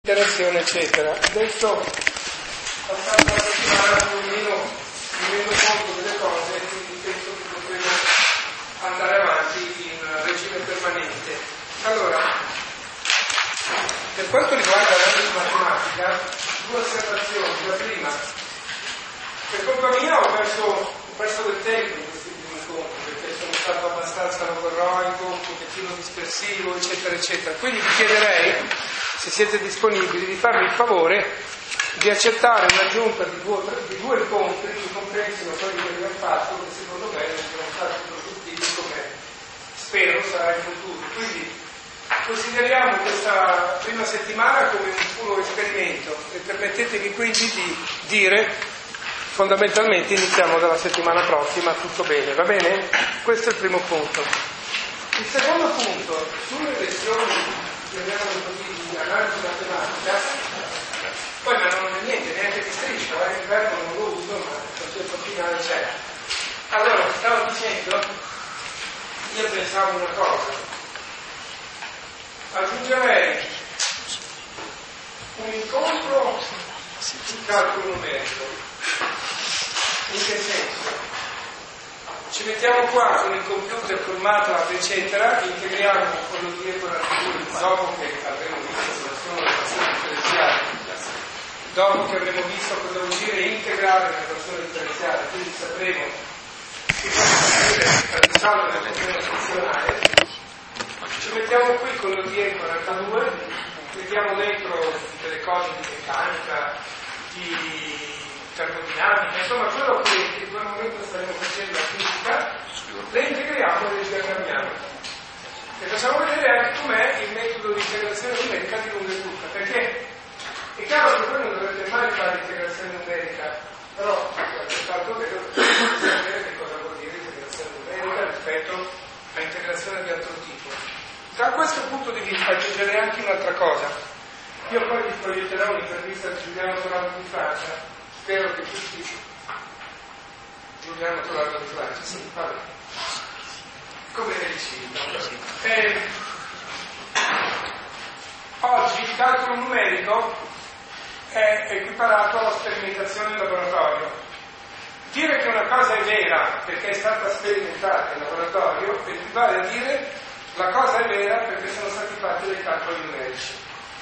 interazione eccetera. Adesso passando la settimana più o meno mi rendo conto delle cose e quindi penso che potremo andare avanti in regime permanente. Allora, per quanto riguarda l'analisi matematica, due osservazioni. La prima, per colpa mia ho perso del tempo in questi primi incontri, perché sono stato abbastanza logorroico, un pochettino dispersivo, eccetera, eccetera. Quindi vi chiederei, se siete disponibili, di farmi il favore di accettare un'aggiunta di due incontri che comprensino quelli che abbiamo fatto, che secondo me non sono stati produttivi come spero sarà in futuro. Quindi consideriamo questa prima settimana come un puro esperimento e permettetemi quindi di dire, fondamentalmente iniziamo dalla settimana prossima, tutto bene, va bene? Questo è il primo punto. Il secondo punto, sulle lezioni, chiamiamolo così, di analisi matematica, poi ma non è niente, neanche di striscia, il verbo non lo uso, ma il concetto finale c'è. Allora, stavo dicendo, io pensavo una cosa, aggiungerei un incontro sul calcolo numerico. In che senso? Ci mettiamo qua con il computer, col MATLAB, eccetera, integriamo con lo dietro dopo che avremo visto cosa sono le equazioni differenziali, dopo che avremo visto cosa vuol dire integrare l'equazione differenziale, quindi sapremo che cosa vuol dire risolvere l'equazione funzionale. Ci mettiamo qui con lo DE42, mettiamo dentro delle cose di meccanica, di termodinamica, insomma quello che in quel momento staremo facendo la fisica, le integriamo e le diagrammiamo. E facciamo vedere anche com'è il metodo di integrazione numerica di lunga e tutta, perché è chiaro che voi non dovrete mai fare integrazione numerica, però è stato vero che sapere che cosa vuol dire integrazione numerica rispetto a integrazione di altro tipo. Da questo punto di vista aggiungerei anche un'altra cosa. Io poi vi proietterò un'intervista di Giuliano Tolando di Francia. Spero che tutti Giuliano Tolando di Francia, sì, va bene. Come ne dicevo. Oggi il calcolo numerico è equiparato alla sperimentazione in laboratorio. Dire che una cosa è vera perché è stata sperimentata in laboratorio equivale a dire la cosa è vera perché sono stati fatti dei calcoli numerici.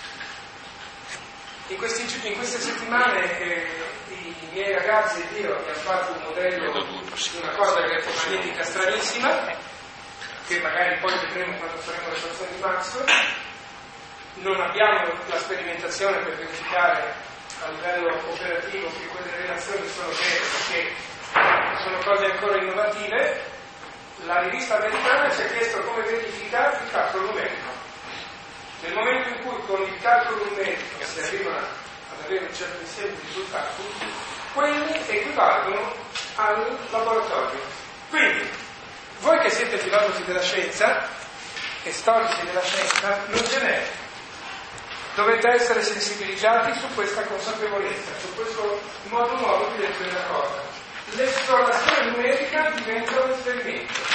In queste settimane i miei ragazzi ed io abbiamo fatto un modello di una cosa elettromagnetica stranissima, che magari poi vedremo quando faremo le equazioni di Maxwell. Non abbiamo la sperimentazione per verificare a livello operativo che quelle relazioni sono vere, perché sono cose ancora innovative. La rivista americana ci ha chiesto come verifica il calcolo numerico. Nel momento in cui con il calcolo numerico si arriva ad avere un certo insieme di risultati, quelli equivalgono al laboratorio. Quindi, voi che siete filosofi della scienza e storici della scienza, non ce n'è. Dovete essere sensibilizzati su questa consapevolezza, su questo modo nuovo di leggere la cosa. L'esplorazione numerica diventa un esperimento.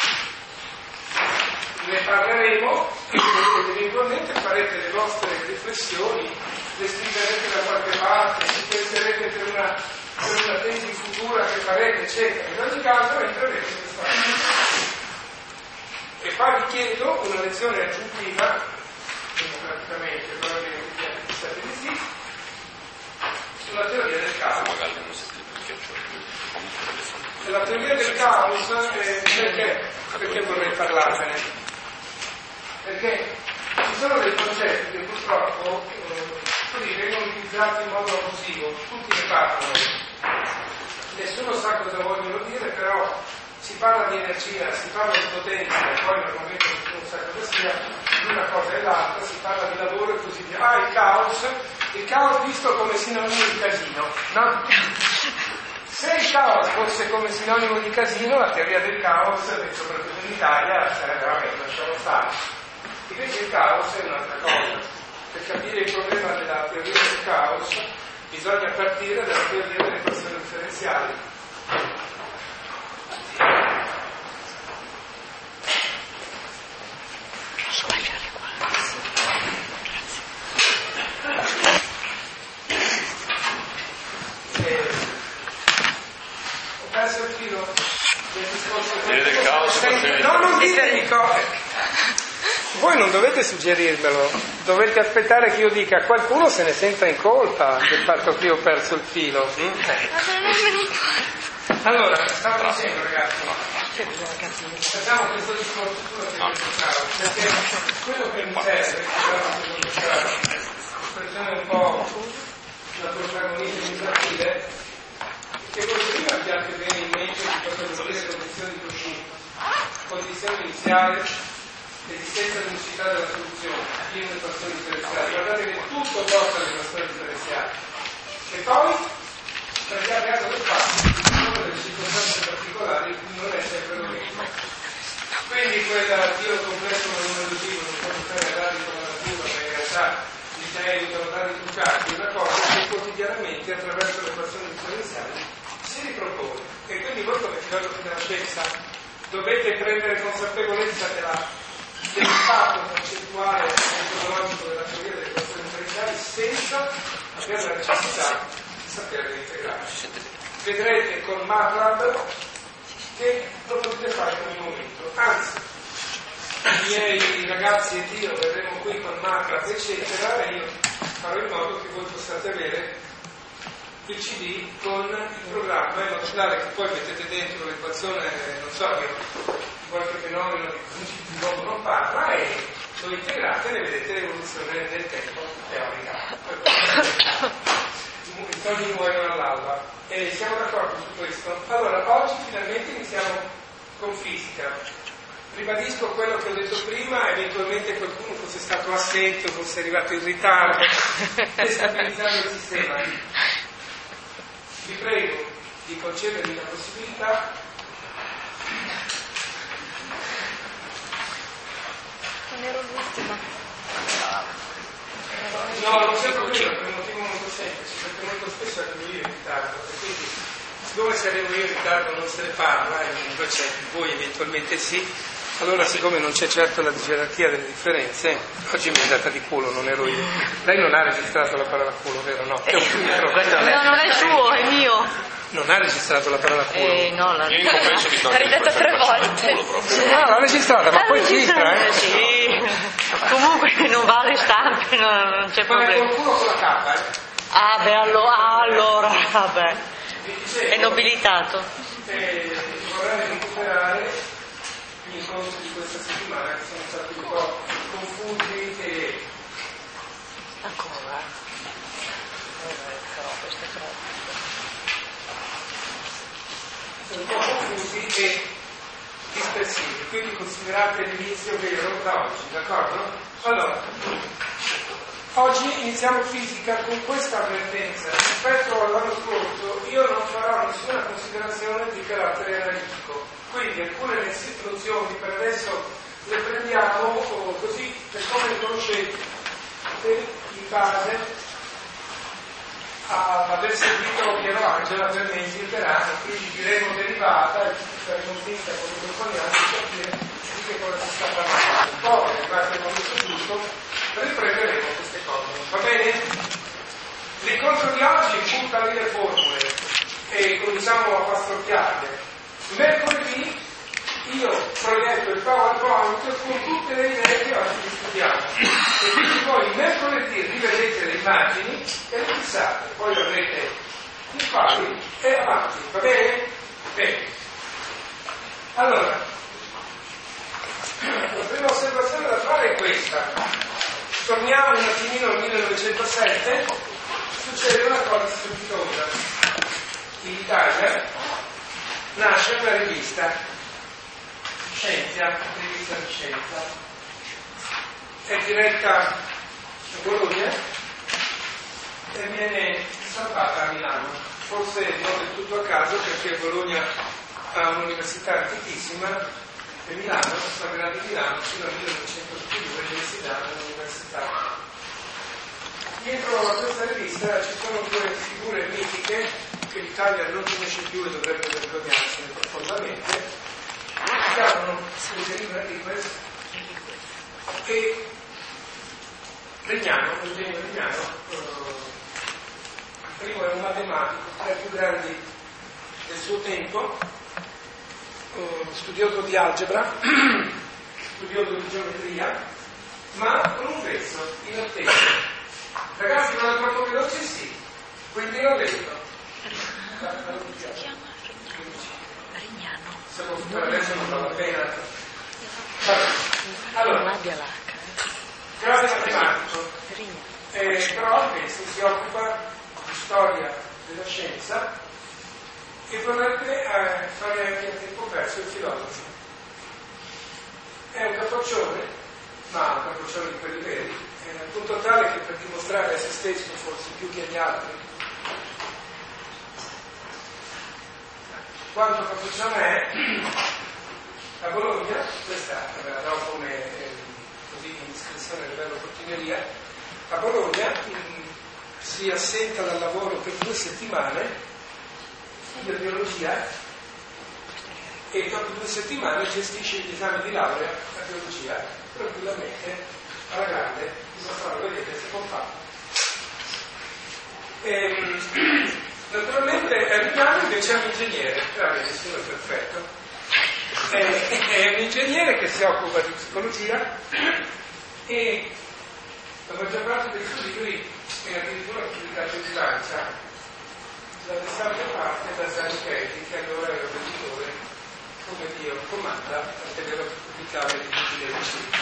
Ne parleremo e eventualmente farete le vostre riflessioni, le scriverete da qualche parte, ci penserete per una tesi futura che farete, eccetera. In ogni caso entrerete in questa cosa. E poi vi chiedo una lezione aggiuntiva, democraticamente, probabilmente sapete di sì, sulla teoria del caos. La teoria del caos, perché vorrei parlarvene? Perché ci sono dei concetti che purtroppo vengono utilizzati in modo abusivo, tutti ne parlano, nessuno sa cosa vogliono dire, però si parla di energia, si parla di potenza, e poi normalmente nessuno sa cosa sia, l'una cosa e l'altra, si parla di lavoro e così via. Il caos visto come sinonimo di casino, no? Se il caos fosse come sinonimo di casino, la teoria del caos, soprattutto in Italia, sarebbe veramente lasciamo stare. Invece il caos è un'altra cosa. Per capire il problema della teoria del caos bisogna partire dalla teoria delle equazioni differenziali. Posso lasciare qua? Grazie. non dovete suggerirmelo, dovete aspettare che io dica, qualcuno se ne senta in colpa del fatto che io ho perso il filo. Allora, stavo dicendo, ragazzi, facciamo questo discorso perché quello che mi serve, espressione un po' la protagonista iniziativa, che voi prima abbiate bene in mente di poter dire condizione iniziale l'esistenza dell'unicità della soluzione, pieno di persone differenziali. Guardate che tutto porta alle persone differenziali. E poi prendiate atto del fatto che ci sono delle circostanze particolari in cui non è sempre lo mesmo. Quindi quella Dio complesso numerologico non può stare a dati con la natura, ma in realtà gli generi sono dati truccati, è una cosa che quotidianamente attraverso le persone differenziali si ripropone. E quindi voi come filosofi della scienza dovete prendere consapevolezza dell'impatto concettuale e metodologico della teoria delle persone differenziali senza avere la necessità di saperle integrare. Vedrete con MATLAB che lo potete fare in ogni momento. Anzi, i miei ragazzi ed io verremo qui con MATLAB eccetera e io farò in modo che voi possiate avere il CD con il programma in modo tale che poi mettete dentro l'equazione, non so, di qualche fenomeno di cui l'uomo non parla e lo integrate e ne vedete l'evoluzione nel tempo teorica. I soldi muoiono all'alba e siamo d'accordo su questo. Allora, oggi finalmente iniziamo con fisica. Ribadisco quello che ho detto prima, eventualmente qualcuno fosse stato assente o fosse arrivato in ritardo, destabilizzando il sistema. Vi prego di concedermi la possibilità non ero l'ultima. No, non c'è problema per un motivo molto semplice, perché molto spesso arrivo io in ritardo e quindi siccome se arrivo io in ritardo non se ne parla e invece voi eventualmente sì, allora siccome non c'è certo la gerarchia delle differenze, oggi mi è data di culo, non ero io. Lei non ha registrato la parola culo, vero? No, è un microfono. No, non è suo, è mio. Non ha registrato la parola culo? No, l'ha ridetta 3 volte. Ah, l'ha registrata, ma poi registra, Sì. Comunque non va alle stampe, non c'è ma è problema. col culo con la K, Ah, beh, allora, vabbè. È nobilitato. Vorrei recuperare gli incontri di questa settimana che sono stati un po' confusi e... Ancora? Però questo è troppo. un po' confusi e dispersivi, quindi considerate l'inizio vero da oggi, d'accordo? Allora, oggi iniziamo fisica con questa avvertenza. Rispetto all'anno scorso io non farò nessuna considerazione di carattere analitico, quindi alcune istruzioni per adesso le prendiamo così per come le conoscete in base a aver seguito Piero Angela per mesi per anni, quindi diremo derivata e saremo finita con i microfoniani di capire di che cosa si sta parlando. Poi, arrivati al momento giusto, riprenderemo queste cose. Va bene? L'incontro di oggi butta lì le formule e cominciamo a pastrocchiarle. Mercoledì io proietto il PowerPoint con tutte le idee che oggi discutiamo e quindi voi mercoledì rivedete le immagini e le fissate, poi avrete i file e avanti, va bene? Bene. Allora, la prima osservazione da fare è questa. Torniamo un attimino al 1907, succede una cosa strepitosa. In Italia nasce una rivista Scienza, rivista di scienza, è diretta a Bologna e viene salvata a Milano, forse non del tutto a caso perché Bologna ha un'università antichissima e Milano, la grande Milano, fino al 1902 l'università è un'università. Dietro a questa rivista ci sono due figure mitiche che l'Italia non conosce più e dovrebbe vergognarsene profondamente. Si chiamano Eugenio Ribes e Legnano, Eugenio Legnano, il primo è un matematico, tra i più grandi del suo tempo, studioso di algebra, studioso di geometria ma con un verso in attesa. Ragazzi, non è troppo veloce? Sì. Quindi l'ho detto. Si chiama Rignano. Se per adesso non vale la pena. Allora, grande matematico, però questo si occupa di storia della scienza e vorrebbe fare anche a tempo perso il filosofo. È un capoccione, ma un capoccione di quelli veri, al punto tale che per dimostrare a se stesso, forse più che agli altri, quanto capoccione è, a Bologna, questa ve la do come così in iscrizione a livello portineria, a Bologna si assenta dal lavoro per 2 settimane, studia biologia e dopo 2 settimane gestisce gli esami di laurea a biologia tranquillamente, alla grande, lo vedete, si può fare. Naturalmente Rignano invece è un ingegnere, nessuno è perfetto. È un ingegnere che si occupa di psicologia e la maggior parte dei suoi libri è addirittura pubblicato in Francia, la restante parte da Zanichelli, che allora era l'editore, come Dio comanda, anche vero che pubblicava i libri di ricerca.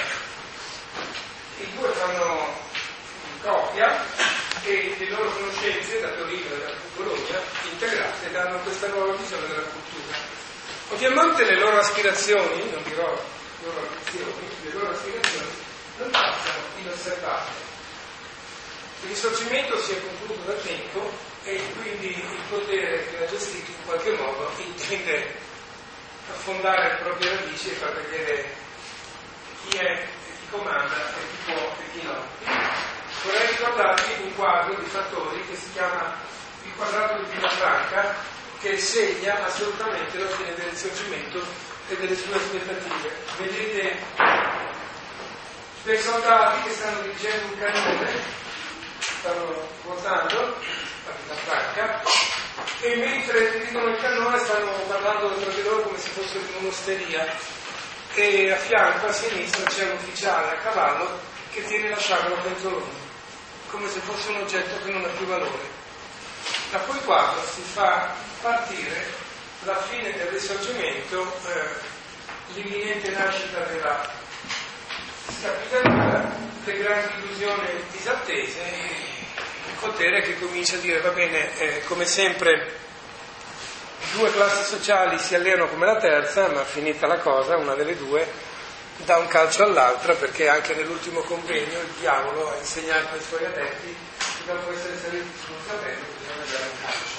I due fanno coppia e le loro conoscenze da Torino e da Bologna integrate danno questa nuova visione della cultura. Ovviamente le loro aspirazioni, non dirò le loro ambizioni, le loro aspirazioni non passano inosservate. Il risorgimento si è concluso da tempo e quindi il potere che l'ha gestito in qualche modo intende affondare le proprie radici e far vedere chi è e chi comanda e chi può e chi no. Vorrei ricordarvi un quadro di fattori che si chiama il quadrato di Villafranca, che segna assolutamente la fine del risorgimento e delle sue aspettative. Vedete dei soldati che stanno dirigendo un cannone, stanno ruotando la Villafranca, e mentre dirigono il cannone stanno parlando tra di loro come se fosse un'osteria, e a fianco, a sinistra, c'è un ufficiale a cavallo che tiene la sciabola penzolone, come se fosse un oggetto che non ha più valore. Da quel quadro si fa partire la fine del risorgimento, l'imminente nascita della scapitatura, le grandi illusioni disattese, il potere che comincia a dire va bene, come sempre 2 classi sociali si alleano come la terza, ma finita la cosa, una delle due dà un calcio all'altra, perché anche nell'ultimo convegno il diavolo ha insegnato ai suoi adepti che dopo essere saliti sul fratello bisogna dare un calcio.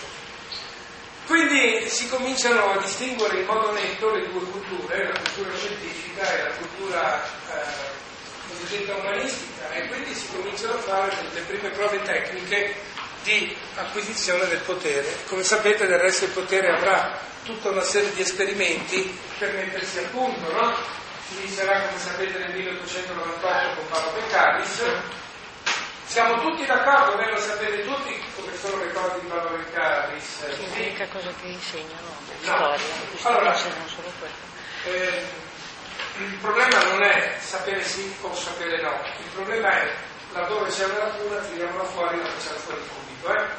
Quindi si cominciano a distinguere in modo netto le 2 culture, la cultura scientifica e la cultura cosiddetta umanistica, e quindi si cominciano a fare le prime prove tecniche di acquisizione del potere. Come sapete, del resto il potere avrà tutta una serie di esperimenti per mettersi a punto, no? Si inizierà, come sapete, nel 1898 con Paolo Beccaris. Siamo tutti d'accordo, lo sapete tutti, come sono le cose di Paolo Beccaris? È l'unica cosa che insegnano no. Storia, allora, insegnano solo quello. Il problema non è sapere sì o sapere no, il problema è laddove c'è una lacuna tiriamola fuori e la facciamo fuori subito.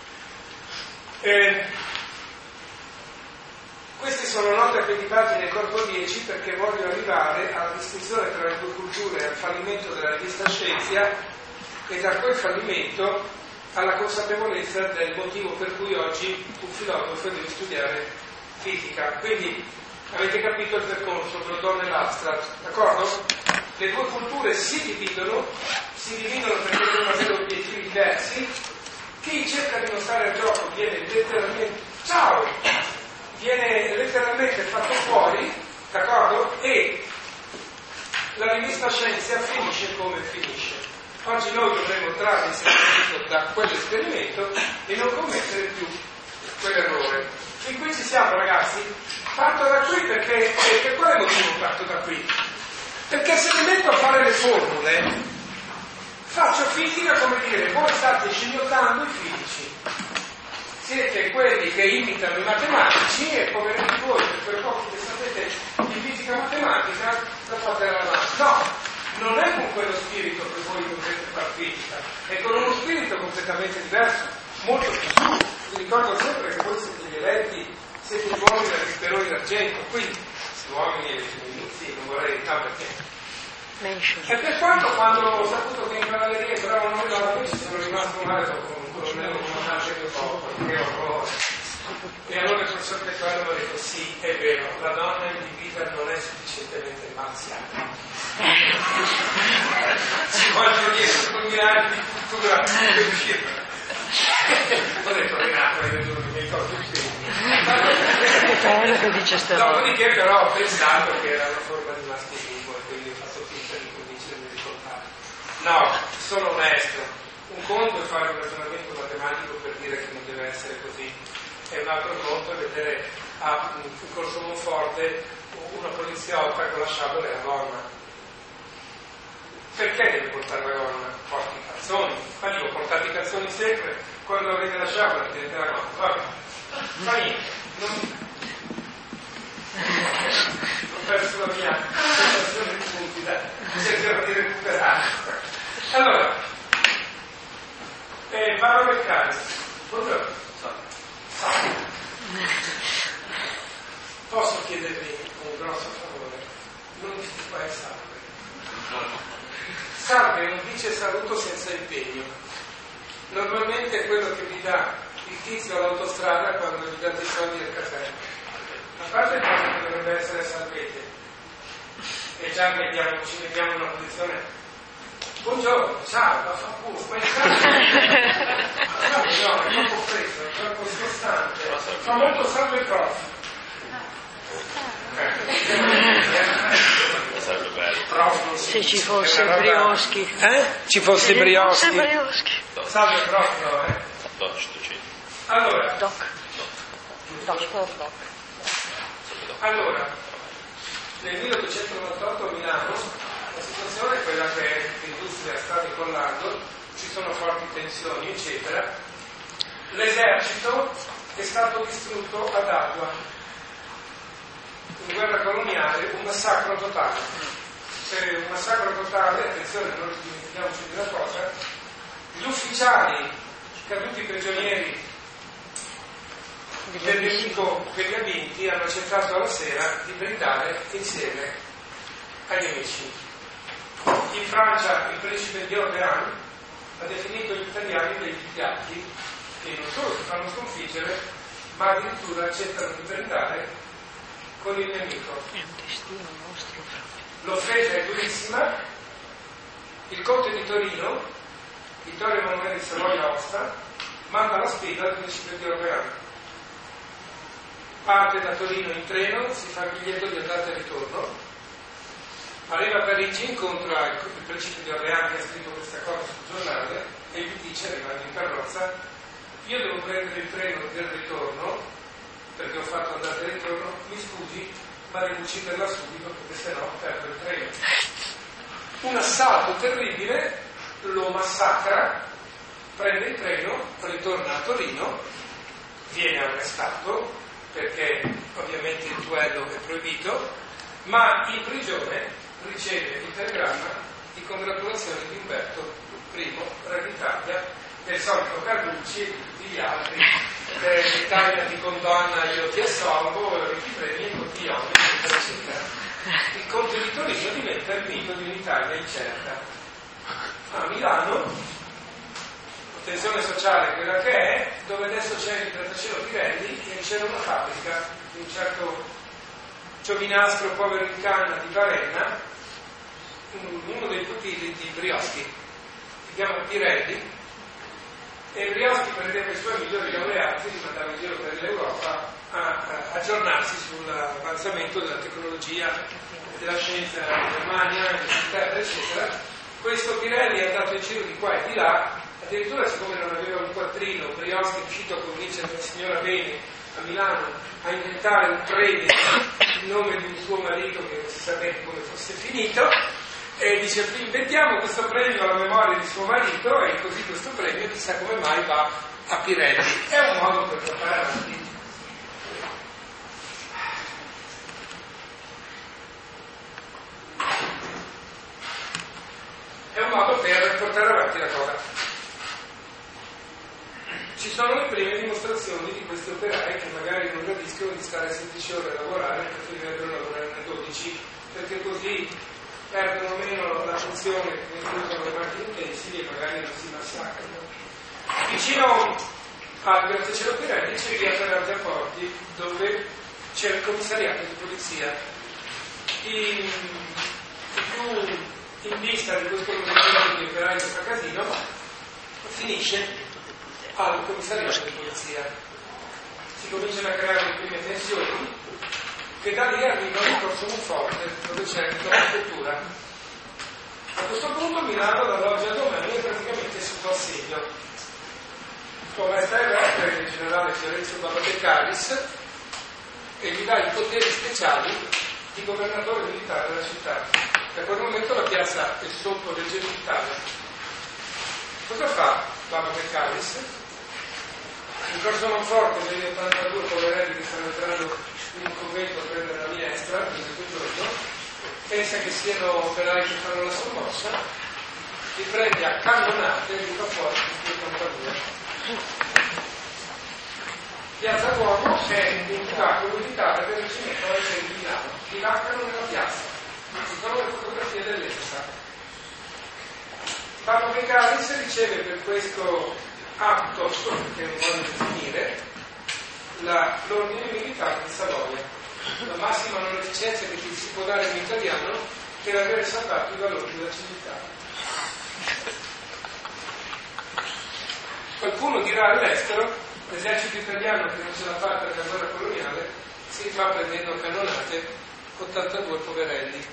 Queste sono note accreditate nel corpo 10 perché voglio arrivare alla distinzione tra le 2 culture e al fallimento della rivista Scienza, e da quel fallimento alla consapevolezza del motivo per cui oggi un filosofo deve studiare fisica. Quindi avete capito il percorso, ve lo do nell'abstract, d'accordo? Le 2 culture si dividono perché devono avere obiettivi diversi. Chi cerca di non stare al gioco viene letteralmente fatto fuori, d'accordo? E la rivista Scienza finisce come finisce. Oggi noi dovremo trarre insegnamento da quell'esperimento e non commettere più quell'errore. Fin qui ci siamo, ragazzi? Parto da qui perché per quale motivo parto da qui? Perché se mi metto a fare le formule faccio fisica, come dire, voi state scimmiottando i fisici, siete quelli che imitano i matematici e poveretti voi, per quel poco che sapete di fisica matematica la fate alla mano. No, non è con quello spirito che voi dovrete far critica, è con uno spirito completamente diverso, molto più su. Vi ricordo sempre che voi siete gli eletti, siete gli uomini da speroni d'argento, quindi se uomini e femminili, non vorrei perché. E per quando ho saputo che in cavalleria entravano noi donne, ci sono rimasto male dopo un colonnello comandante che ho fatto, che orrore. E allora il professor Pettoello mi ha detto sì, è vero, la donna in vita non è sufficientemente marziale. Ci vogliono 10 anni di cultura per uscire. Ho detto Renato, hai detto che mi ricordo dopodiché però ho pensato che era una forma di maschilismo e quindi ho fatto finta di convincermi di contrario. No, sono onesto. Un conto è fare un ragionamento matematico per dire che non deve essere così, e un altro conto è vedere a Corso Monforte una poliziotta con la sciabola e la gonna. Perché deve portare la gonna? Porti i calzoni. Ma io ho portato i calzoni sempre, quando avete la sciabola vedete la gonna. Vabbè, fa niente. Ho perso la mia sensazione di punti, cercherò di recuperare. Allora, Paolo Beccari, buongiorno. Posso chiedervi un grosso favore? Non mi fai salve. Salve non dice saluto senza impegno. Normalmente è quello che vi dà il tizio all'autostrada quando gli date i soldi al caffè. A parte il fatto che dovrebbe essere salvete, e già ci mettiamo in una posizione. Buongiorno, ciao, la fa pure, ma no, è troppo freddo, è troppo scostante, fa molto salve il prof. Se ci fosse Brioschi. Ci fosse Brioschi. Salve prof, no, Allora. Allora, nel 1898 a Milano la situazione è quella che l'industria sta decollando, ci sono forti tensioni, eccetera. L'esercito è stato distrutto ad Adua, in guerra coloniale, un massacro totale. Un massacro totale, attenzione, non dimentichiamoci di una cosa, gli ufficiali caduti prigionieri del nemico che li ha vinti hanno accettato alla sera di brindare insieme agli amici. In Francia il principe di Orléans ha definito gli italiani degli piatti che non solo si fanno sconfiggere, ma addirittura accettano di brindare con il nemico. È un destino nostro proprio. L'offesa è durissima. Il conte di Torino, Vittorio Emanuele di Savoia-Aosta, manda la spesa al principe di Orléans. Parte da Torino in treno, si fa il biglietto di andata e ritorno, arriva a Parigi, incontra il principe di Orléans che ha scritto questa cosa sul giornale e gli dice, arrivando in carrozza, io devo prendere il treno del ritorno perché ho fatto andata e ritorno, mi scusi, ma devo ucciderla subito perché sennò perdo il treno. Un assalto terribile, lo massacra, prende il treno, ritorna a Torino, viene arrestato perché ovviamente il duello è proibito, ma in prigione riceve il telegramma di congratulazioni di Umberto I, re d'Italia, del solito Carducci e di tutti gli altri. L'Italia ti condanna, io ti assolvo, ti premi e continuiamo, eccetera, eccetera. Il conte di Torino diventa il mito di un'Italia incerta. A Milano, tensione sociale quella che è, dove adesso c'è il grattacielo Pirelli e c'è una fabbrica di un certo giovinastro povero in canna di Varenna, uno dei putili di Brioschi, si chiama Pirelli, e Brioschi prendeva i suoi migliori laureati, li mandava in giro per l'Europa a aggiornarsi sull'avanzamento della tecnologia e della scienza in Germania, in Inghilterra, eccetera. Questo Pirelli è andato in giro di qua e di là. Addirittura, siccome non aveva un quattrino, Brioschi è riuscito a convincere la signora Bene a Milano a inventare un premio in nome di un suo marito che non si sapeva come fosse finito, e dice: inventiamo questo premio alla memoria di suo marito, e così questo premio chissà come mai va a Pirelli. È un modo per portare avanti. è un modo per portare avanti la cosa. Ci sono le prime dimostrazioni di questi operai che magari non gradiscono di stare 16 ore a lavorare, preferirebbero lavorare 12, perché così perdono meno la funzione che usano le macchine tessili e magari non si massacrano. Vicino al grattacielo Pirelli c'è via Ferrante a Porti, dove c'è il commissariato di polizia. I più in vista di questo movimento di operai che fa casino finisce al commissariato di polizia. Si cominciano a creare le prime tensioni che da lì arrivano in Corso Monforte, dove c'è la prefettura. A questo punto Milano dall'oggi al domani è praticamente sotto assedio. Resta il re per il generale Fiorenzo Babbatecalis e gli dà i poteri speciali di governatore militare della città. Da quel momento la piazza è sotto legge militare. Cosa fa Babbatecalis? In Corso Monforte vede 82 poverelli che stanno entrando in un convento a prendere la minestra in questo giorno, pensa che siano operai che fanno la sommossa, li prende a cannonate e li fa fuori di 82. Piazza Duomo è un teatro militare del reggimento di Milano, ti laccano nella piazza, si trovano le fotografie dell'epoca. Babbatecalis riceve per questo atto, che non voglio definire, l'ordine militare di Savoia, la massima onorificenza che si può dare in italiano per aver salvato i valori della civiltà. Qualcuno dirà all'estero, l'esercito italiano che non ce l'ha fatta nella guerra coloniale si fa prendendo a cannonate 82 poverelli.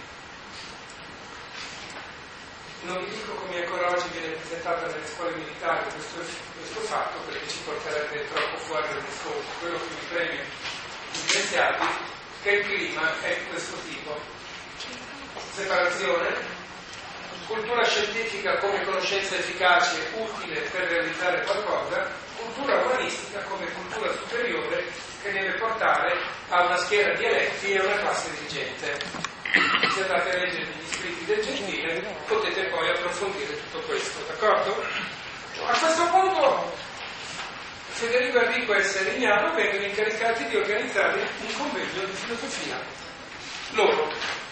Non vi dico come ancora oggi viene presentato nelle scuole militari questo fatto, perché ci porterebbe troppo fuori dal discorso. Quello che mi preme evidenziarvi che il clima è di questo tipo: separazione, cultura scientifica come conoscenza efficace utile per realizzare qualcosa, cultura umanistica come cultura superiore che deve portare a una schiera di eletti e a una classe dirigente. Se andate a leggere gli scritti del Gentile potete poi approfondire tutto questo, d'accordo? A questo punto Federico Enrico e Serignano vengono incaricati di organizzare un convegno di filosofia. Loro.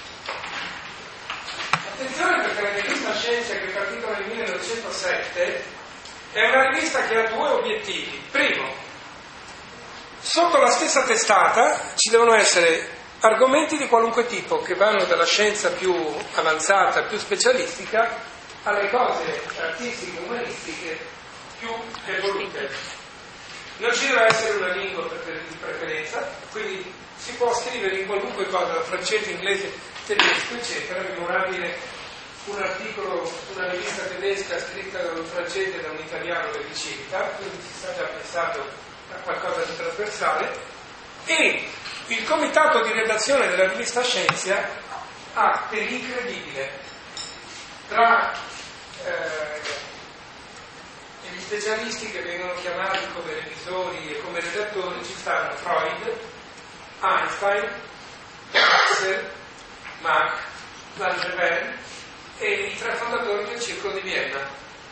Attenzione, perché la rivista Scienza, che è partita nel 1907, è una rivista che ha due obiettivi. Primo, sotto la stessa testata ci devono essere argomenti di qualunque tipo che vanno dalla scienza più avanzata, più specialistica, alle cose artistiche, umanistiche più evolute. Non ci deve essere una lingua di preferenza, quindi si può scrivere in qualunque cosa, da francese, inglese, tedesco, eccetera. Memorabile un articolo, una rivista tedesca scritta da un francese e da un italiano che ricita, quindi si sta già pensando a qualcosa di trasversale. E il comitato di redazione della rivista Scienza ha dell'incredibile. Tra gli specialisti che vengono chiamati come revisori e come redattori ci stanno Freud, Einstein, Axel, Mach, Langevin e i tre fondatori del Circolo di Vienna,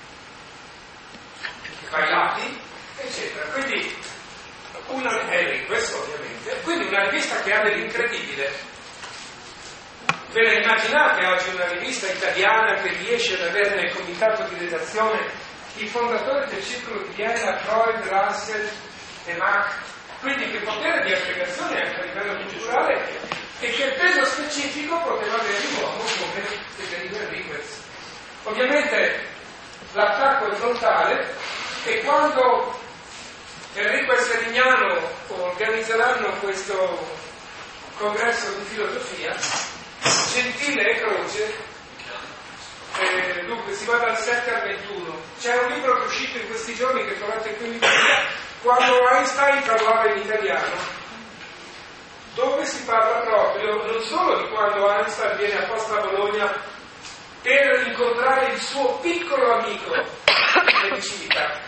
Bailati, eccetera. Quindi questo ovviamente. Quindi una rivista che ha dell'incredibile. Ve la immaginate oggi una rivista italiana che riesce ad avere nel comitato di redazione i fondatori del Circolo di Vienna, Freud, Russell e Mach? Quindi che potere di aggregazione anche a livello culturale e che peso specifico poteva avere un uomo come Federico Enriquez. Ovviamente l'attacco è frontale e quando Enrico e Serignano organizzeranno questo congresso di filosofia, Gentile e Croce, dunque si va dal 7 al 21. C'è un libro che è uscito in questi giorni che trovate qui in Italia, quando Einstein parlava in italiano, dove si parla proprio non solo di quando Einstein viene apposta a Bologna per incontrare il suo piccolo amico di civiltà,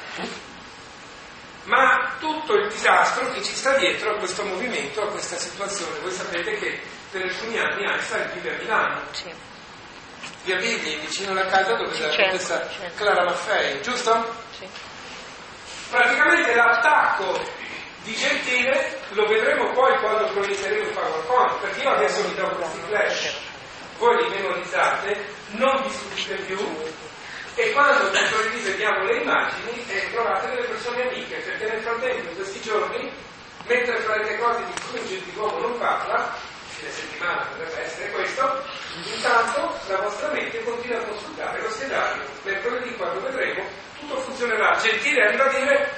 ma tutto il disastro che ci sta dietro a questo movimento, a questa situazione. Voi sapete che per alcuni anni Einstein vive a Milano. Sì. via Bigli, vicino alla casa dove c'era la contessa Clara Maffei, giusto? Sì. Praticamente l'attacco di Gentile lo vedremo poi quando cronicheremo il PowerPoint, perché io adesso vi do questi flash, voi li memorizzate, non discutete più, e quando vi vediamo le immagini trovate delle persone amiche, perché nel frattempo in questi giorni, mentre farete cose di cui un gentiluomo non parla, fine settimana potrebbe essere questo, intanto la vostra mente continua a consultare lo schedario. Mercoledì, quando vedremo, tutto funzionerà. Gentile arriva a dire: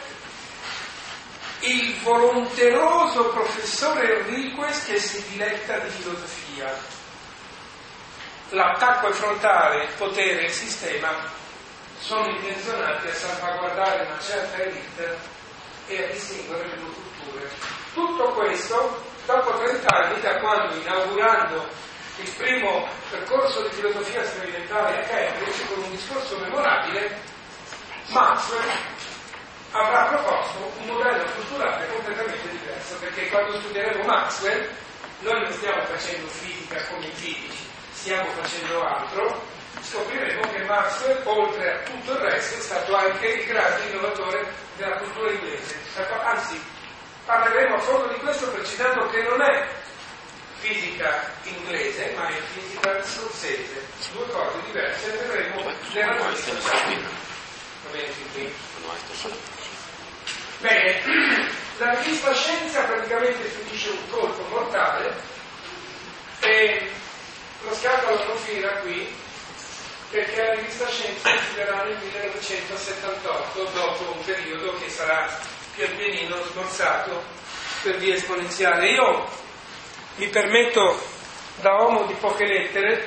il volonteroso professore Enriquez che si diletta di filosofia. L'attacco è frontale, il potere e il sistema sono intenzionati a salvaguardare una certa elite e a distinguere le due culture. Tutto questo dopo 30 anni da quando, inaugurando il primo percorso di filosofia sperimentale a Cambridge con un discorso memorabile, Maxwell avrà proposto un modello culturale completamente diverso, perché quando studieremo Maxwell noi non stiamo facendo fisica come i fisici, stiamo facendo altro, scopriremo che Maxwell, oltre a tutto il resto, è stato anche il grande innovatore della cultura inglese. Anzi, parleremo a fondo di questo precisando che non è fisica inglese, ma è fisica scozzese, due cose diverse, e vedremo le ragioni sociali. Va bene, qui. Bene, la rivista Scienza praticamente subisce un colpo mortale e lo scandalo non finirà qui, perché la rivista Scienza uscirà nel 1978, dopo un periodo che sarà pian pianino smorzato per via esponenziale. Io mi permetto, da uomo di poche lettere,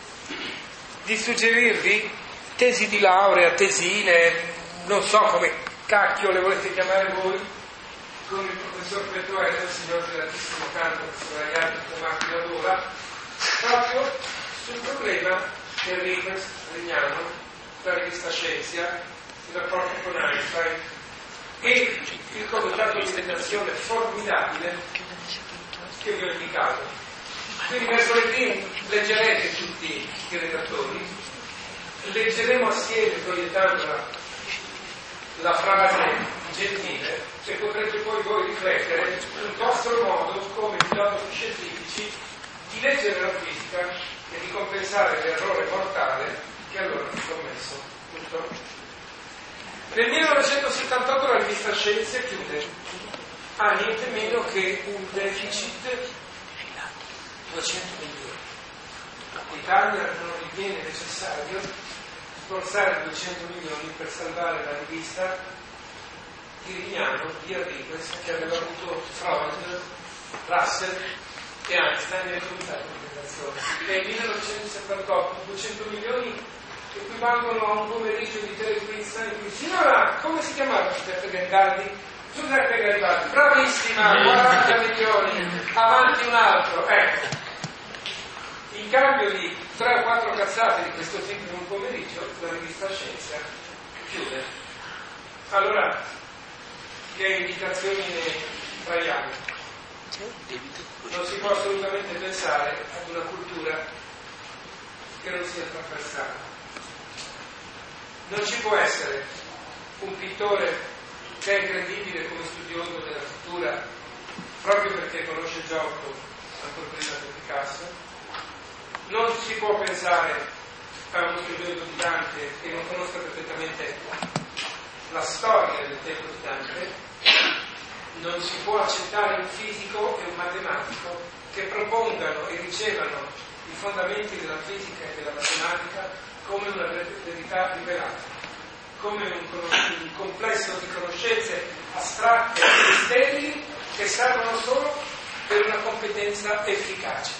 di suggerirvi tesi di laurea, tesine, non so come cacchio le volete chiamare voi, con il professor Pettoello, il signor Geratissimo Canto, che sono ragazzi chiamati da ora, proprio sul problema del Rignano, la rivista Scienza, il rapporto con Einstein e il comitato di redazione formidabile che vi ho indicato. Quindi mercoledì leggerete tutti i redattori, leggeremo assieme, proiettandola, la frase Gentile, e potrete poi voi riflettere sul vostro modo come filosofi scientifici di leggere la fisica e di compensare l'errore mortale che allora fu commesso. Tutto. Nel 1978 la rivista Scienze chiude, ha niente meno che un deficit 200 milioni. L'Italia non ritiene necessario sborsare 200 milioni per salvare la rivista di Rignano, di Enriquez, che aveva avuto Freud, Russell e Einstein nel comitato di redazione. E nel 1978 200 milioni equivalgono a un pomeriggio di telequiz in cui: signora, come si chiamava Giuseppe Garibaldi? Giuseppe Garibaldi, bravissima, 40 milioni, avanti un altro. Ecco, in cambio di 3 o 4 cazzate di questo tipo in un pomeriggio, la rivista Scienza chiude. Allora, che indicazioni ne traiamo? Non si può assolutamente pensare ad una cultura che non sia trasversale. Non ci può essere un pittore che è credibile come studioso della cultura proprio perché conosce Giotto ancora prima di Picasso. Non si può pensare a uno studioso di Dante che non conosca perfettamente la storia del tempo di Dante. Non si può accettare un fisico e un matematico che propongano e ricevano i fondamenti della fisica e della matematica come una verità rivelata, come un complesso di conoscenze astratte e sterili che servono solo per una competenza efficace.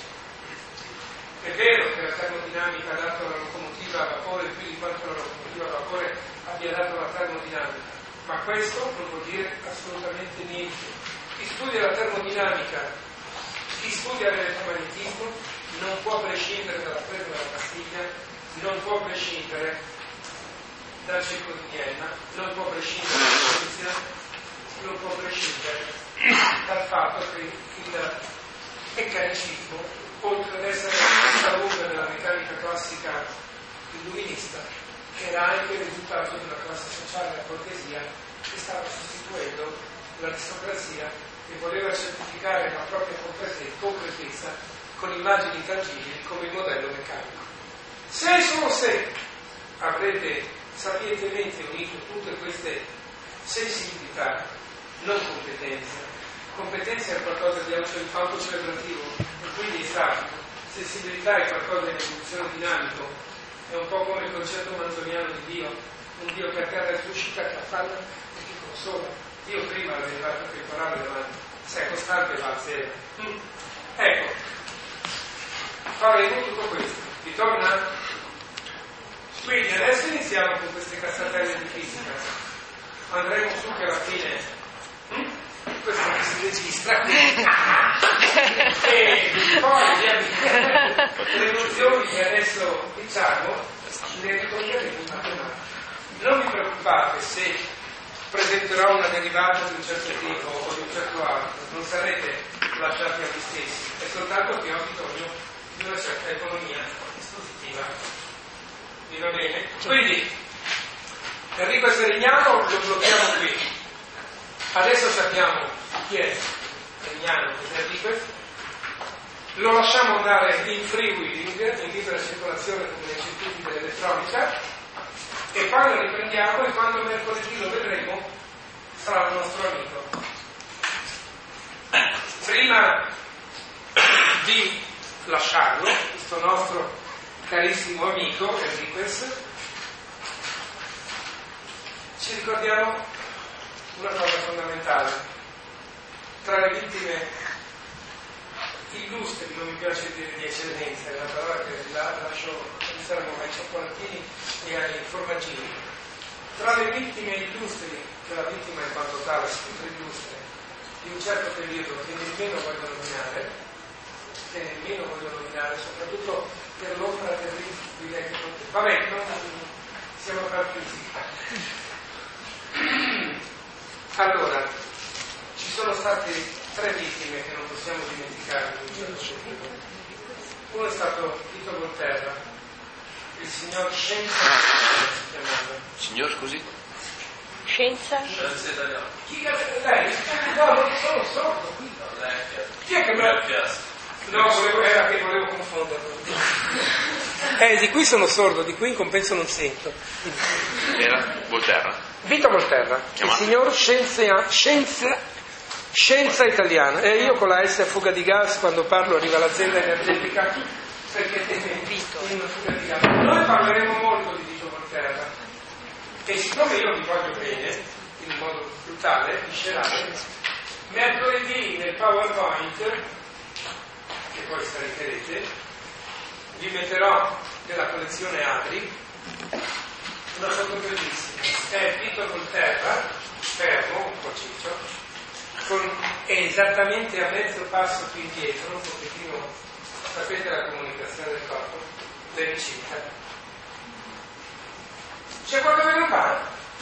È vero che la termodinamica ha dato la locomotiva a vapore più di quanto la locomotiva a vapore abbia dato la termodinamica, ma questo non vuol dire assolutamente niente. Chi studia la termodinamica, chi studia l'elettromagnetismo, non può prescindere dalla presa della pastiglia, non può prescindere dal ciclo di Vienna, non può prescindere dalla scienza, non può prescindere dal fatto che il meccanicismo oltre ad essere la lunga della meccanica classica illuminista, che era anche il risultato di una classe sociale a borghesia che stava sostituendo l'aristocrazia che voleva certificare la propria concretezza con immagini tangibili come il modello meccanico. Se solo se avrete sapientemente unito tutte queste sensibilità, non competenza è qualcosa di autocelebrativo e quindi è statico, sensibilità è qualcosa di evoluzione dinamico, è un po' come il concetto manzoniano di Dio, un Dio che a terra è suscita, che affanna e che consola. Dio prima aveva fatto temporale davanti, se è costante va a zero. Ecco, faremo tutto questo. Vi torna? Quindi adesso iniziamo con queste cazzatelle di fisica. Andremo su che alla fine questo che si registra e poi le nozioni che adesso diciamo le ricorderemo in matematica. Non vi preoccupate se presenterò una derivata di un certo tipo o di un certo altro, non sarete lasciati a voi stessi, è soltanto che ho bisogno di una certa economia espositiva. Vi va bene? Quindi Enrico Serignano lo blocchiamo qui. Adesso sappiamo chi è Serignano, cos'è Enrico, lo lasciamo andare in free wheeling, in libera circolazione come nei circuiti dell'elettronica, e poi lo riprendiamo e quando mercoledì lo vedremo sarà il nostro amico. Prima di lasciarlo, questo nostro carissimo amico Enriquez, ci ricordiamo una cosa fondamentale. Tra le vittime illustri, non mi piace dire di eccellenza, è una parola che lascio pensare ai cioccolatini e ai formaggini. Tra le vittime illustri, che la vittima in quanto tale, sempre illustre, di un certo periodo che nemmeno voglio nominare, soprattutto per l'ombra terribile che potete. Vabbè, non siamo partiti. Allora, ci sono state 3 vittime che non possiamo dimenticare in un certo periodo. Uno è stato Vito Volterra, il signor Scienza si chiamava. Signor, scusi? Scienza? Scienza italiana. Chi lei? No, non sono sordo. Chi è che me No, era che volevo confonderlo. Di qui sono sordo, di qui in compenso non sento. Era Volterra. Vito Volterra, il signor Scienza italiana. E io con la S a fuga di gas, quando parlo arriva l'azienda energetica perché teme una fuga di gas. Noi parleremo molto di Vito Volterra e siccome io vi voglio bene, in modo brutale, viscerale, mercoledì nel PowerPoint, che poi scaricherete, vi metterò nella collezione Adri una foto bellissima. È Vito Volterra, fermo, un po' ciccio, è esattamente a mezzo passo più indietro, un pochettino, sapete la comunicazione del corpo, le vicine. C'è qualcosa che non va?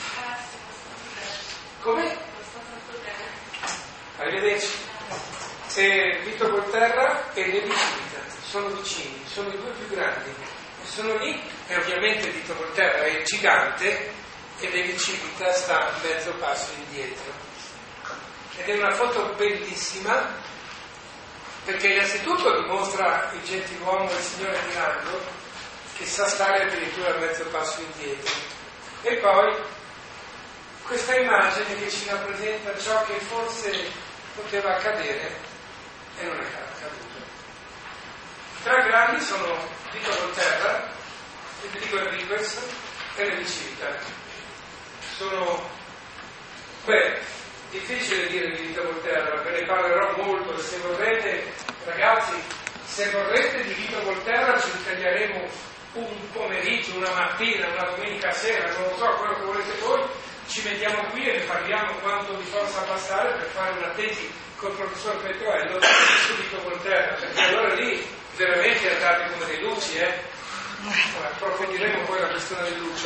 Come? Arrivederci. Vito Volterra e Levi Civita sono vicini, sono i 2 più grandi, sono lì e ovviamente Vito Volterra è il gigante e Levi Civita sta mezzo passo indietro. Ed è una foto bellissima perché innanzitutto dimostra il gentiluomo del signore Mirando che sa stare addirittura a mezzo passo indietro, e poi questa immagine che ci rappresenta ciò che forse poteva accadere e non è accaduto. I 3 grandi sono Vito Volterra, Enrico Enriquez e Levi Civita. Sono, difficile dire di Vito Volterra, ve ne parlerò molto, e se vorrete, ragazzi, se vorrete di Vito Volterra ci ritaglieremo un pomeriggio, una mattina, una domenica sera, non lo so, quello che volete voi, ci mettiamo qui e ne parliamo quanto vi possa passare per fare una tesi col professor Petroello su Vito Volterra, perché allora lì veramente andate come dei luci, approfondiremo poi la questione del Lucio.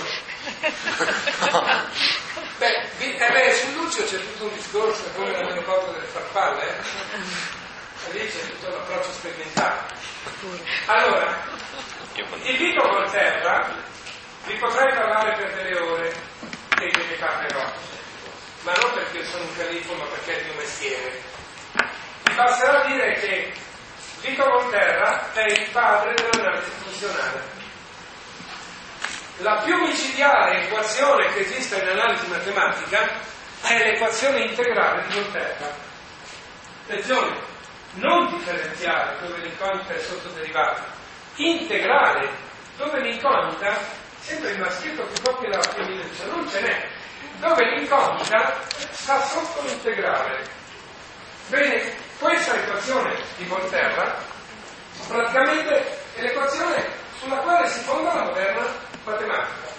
Sul Lucio c'è tutto un discorso, come nella foto delle farfalle, lì c'è tutto l'approccio sperimentale. Allora, di Vito Volterra vi potrei parlare per delle ore e ve ne parlerò, ma non perché io sono un califfo, ma perché è il mio mestiere. Vi basterà dire che Vito Volterra è il padre dell'analisi funzionale. La più micidiale equazione che esiste in analisi matematica è l'equazione integrale di Volterra. Attenzione, non differenziale, dove l'incognita è sottoderivata, integrale, dove l'incognita, sempre il maschietto che copia la femminuccia, non ce n'è, dove l'incognita sta sotto l'integrale. Bene, questa equazione di Volterra praticamente è l'equazione sulla quale si fonda la moderna matematica.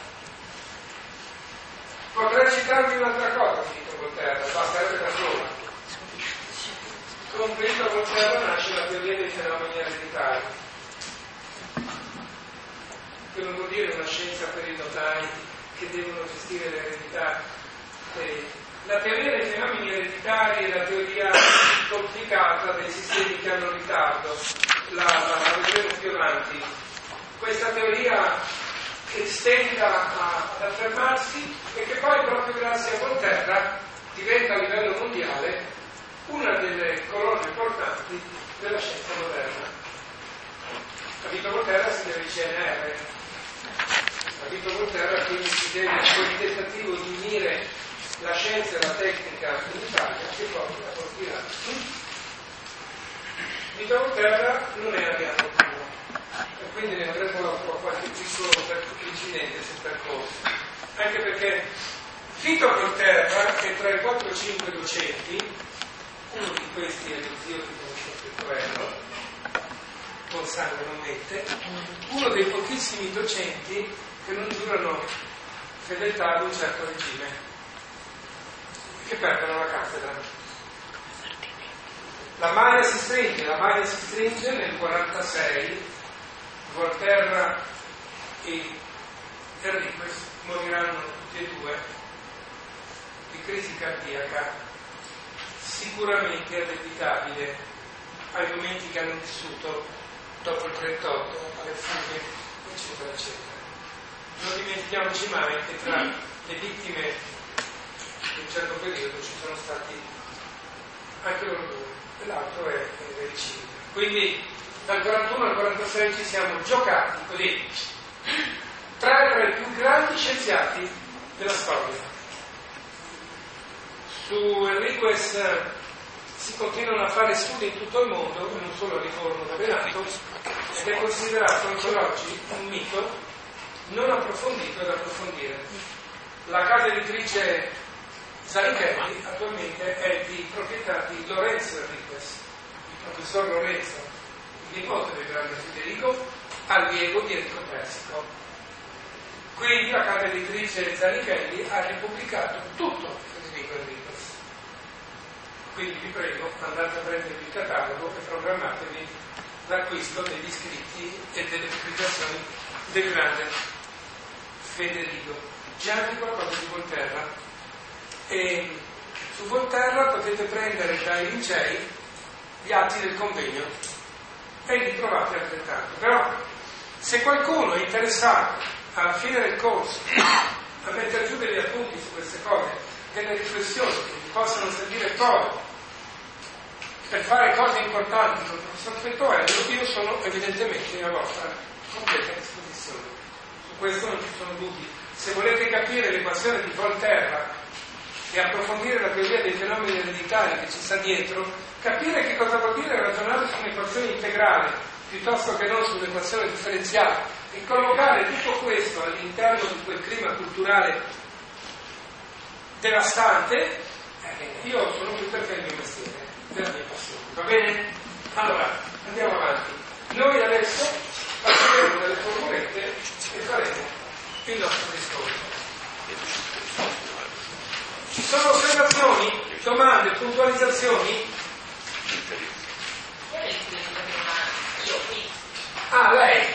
Potrei citarvi un'altra cosa di Vito Volterra, basterebbe da sola. Con Vito Volterra nasce la teoria dei fenomeni ereditari, che non vuol dire una scienza per i notai che devono gestire l'eredità. La teoria dei fenomeni ereditari è la teoria complicata dei sistemi che hanno ritardo, la vedremo più avanti. Questa teoria che stenta ad affermarsi e che poi proprio grazie a Volterra diventa a livello mondiale una delle colonne portanti della scienza moderna. A Vito Volterra si deve il CNR, a Vito Volterra quindi si deve quel tentativo di unire la scienza e la tecnica in Italia che poi la porterà. Vito Volterra non è ariano puro, e quindi ne avremo qualche piccolo incidente sul percorso, anche perché Vito Volterra è tra i 4 o 5 docenti, uno di questi è lo zio di Pettoello, con sangue non mette, uno dei pochissimi docenti che non giurano fedeltà ad un certo regime, che perdono la cattedra. La maglia si stringe nel 1946, Volterra e Enriquez moriranno tutti e due di crisi cardiaca, sicuramente addebitabile ai momenti che hanno vissuto dopo il 38, alle fughe, eccetera, eccetera. Non dimentichiamoci mai che tra le vittime in un certo periodo ci sono stati anche loro due, e l'altro è vicino. Quindi dal 41 al 46 ci siamo giocati così tra i più grandi scienziati della storia. Su Enriquez si continuano a fare studi in tutto il mondo, e non solo a Livorno dove è nato, ed è considerato ancora oggi un mito non approfondito da approfondire. La casa editrice Zanichelli attualmente è di proprietà di Lorenzo Enriquez, il professor Lorenzo, il nipote del grande Federico, allievo di Enrico Persico. Quindi la casa editrice Zanichelli ha ripubblicato tutto Federico Enriquez. Quindi vi prego, andate a prendervi il catalogo e programmatevi l'acquisto degli scritti e delle pubblicazioni del grande Federico. Già di qualcosa di Volterra. E su Volterra potete prendere dai licei gli atti del convegno e li trovate altrettanto. Però se qualcuno è interessato alla fine del corso a mettere giù degli appunti su queste cose, delle riflessioni che vi possano servire poi per fare cose importanti con il professor Pettoello, io sono evidentemente a vostra completa disposizione. Su questo non ci sono dubbi. Se volete capire l'equazione di Volterra e approfondire la teoria dei fenomeni ereditari che ci sta dietro, capire che cosa vuol dire ragionare su un'equazione integrale piuttosto che non su un'equazione differenziale e collocare tutto questo all'interno di quel clima culturale devastante, io sono qui perché è il mio mestiere, è la mia passione. Va bene? Allora, andiamo avanti. Noi adesso faremo delle formulette e faremo il nostro discorso. Ci sono osservazioni, domande, puntualizzazioni? Ah, lei?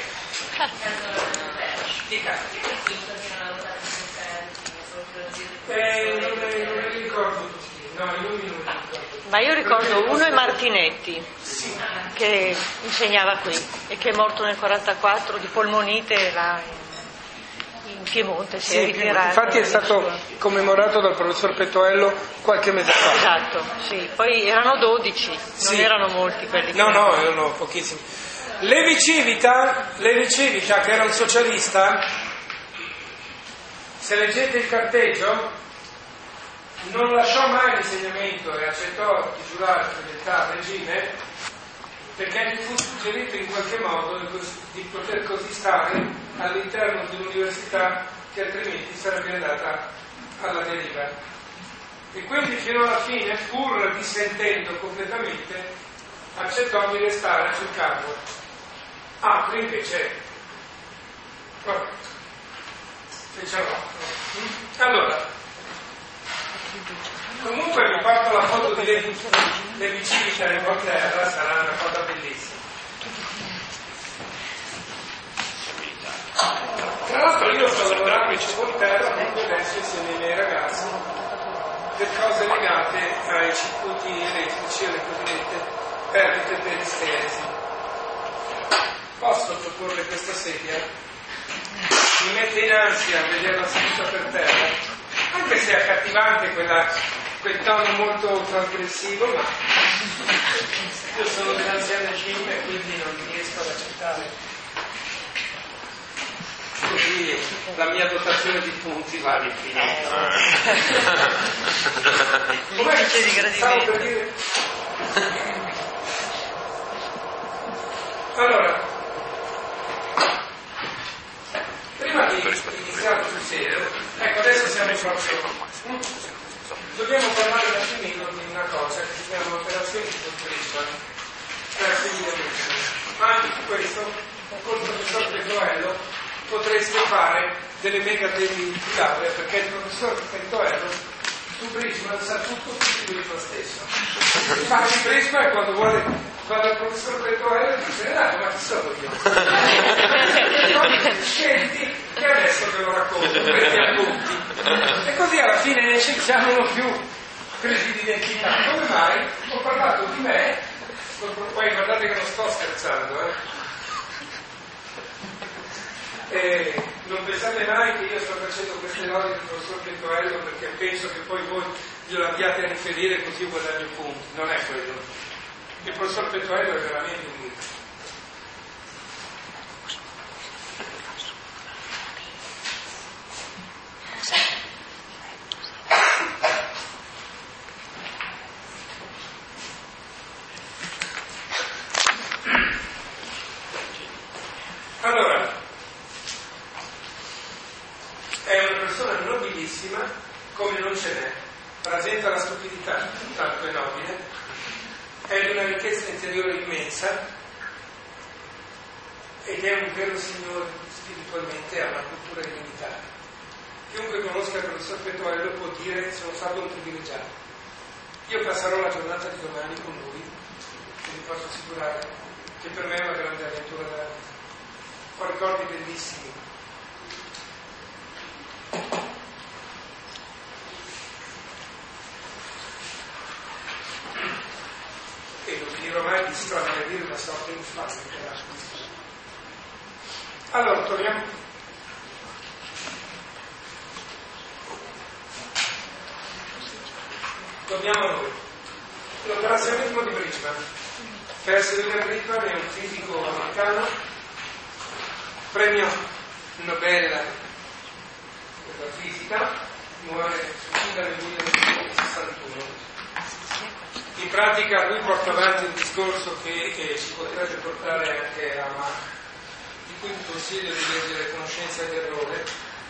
Dica. Non ne ricordo tutti. No, i nomi non li ricordo. Ma io ricordo uno è Martinetti, che insegnava qui e che è morto nel 44 di polmonite là in Piemonte, si è ritirato. Infatti è stato commemorato dal professor Pettoello qualche mese fa. Esatto, sì. Poi erano 12, non erano molti quelli che... No, erano pochissimi. Levi Civita, che era un socialista, se leggete il carteggio, non lasciò mai l'insegnamento e accettò di giurare fedeltà al regime, perché gli fu suggerito in qualche modo di poter così stare all'interno di un'università che altrimenti sarebbe andata alla deriva. E quindi fino alla fine, pur dissentendo completamente, accettò di restare sul campo. Altri invece, vabbè, allora, comunque vi porto la foto di Levi Civita in Inghilterra, sarà una cosa bellissima. Tra l'altro io sto lavorando in Inghilterra proprio adesso insieme ai miei ragazzi per cose legate ai circuiti elettrici, alle cosiddette perdite per isteresi. Posso proporre questa sedia? Mi mette in ansia a vederla seduta per terra, anche se è accattivante quel tono molto trasgressivo, ma io sono dell'anziano gym e quindi non riesco ad accettare. Così la mia dotazione di punti va all'infinito. Come stavo per dire? Allora, prima di iniziare sul serio, ecco, adesso siamo proprio. Dobbiamo parlare un attimino di una cosa che si chiama operazioni di controllo, ma anche su questo, con il professor Pettoello, potreste fare delle mega tesi di laurea, perché il professor Pettoello su Bridgman sa tutto più di se stesso. Infatti Bridgman quando il professor Pettoello dice ma chi sono io? Senti che adesso te lo racconto, prendi appunti. E così alla fine ne scendiamo più crisi di identità. Come mai? Ho parlato di me, poi guardate che non sto scherzando, E non pensate mai che io sto facendo queste lodi del professor Pettoello perché penso che poi voi glielo abbiate a riferire così guadagno punti. Non è quello. Il professor Pettoello è veramente un mito. Allora, è una persona nobilissima come non ce n'è, rasenta la stupidità, tanto è nobile, è di una ricchezza interiore immensa ed è un vero signore spiritualmente, ha una cultura illimitata. Chiunque conosca il professor Pettoello può dire sono stato un privilegiato. Io passerò la giornata di domani con lui e vi posso assicurare che per me è una grande avventura della vita. Ho ricordi bellissimi. E non finirò mai di stramaledire una sorta infame che era questo. Allora, torniamo. Torniamo a noi. L'operazionismo di Bridgman. Percy William Bridgman è un fisico americano, premio Nobel per la fisica, muore nel 1961. In pratica lui porta avanti un discorso che ci potrebbe portare anche a Mach, di cui vi consiglio di leggere Conoscenza ed errore.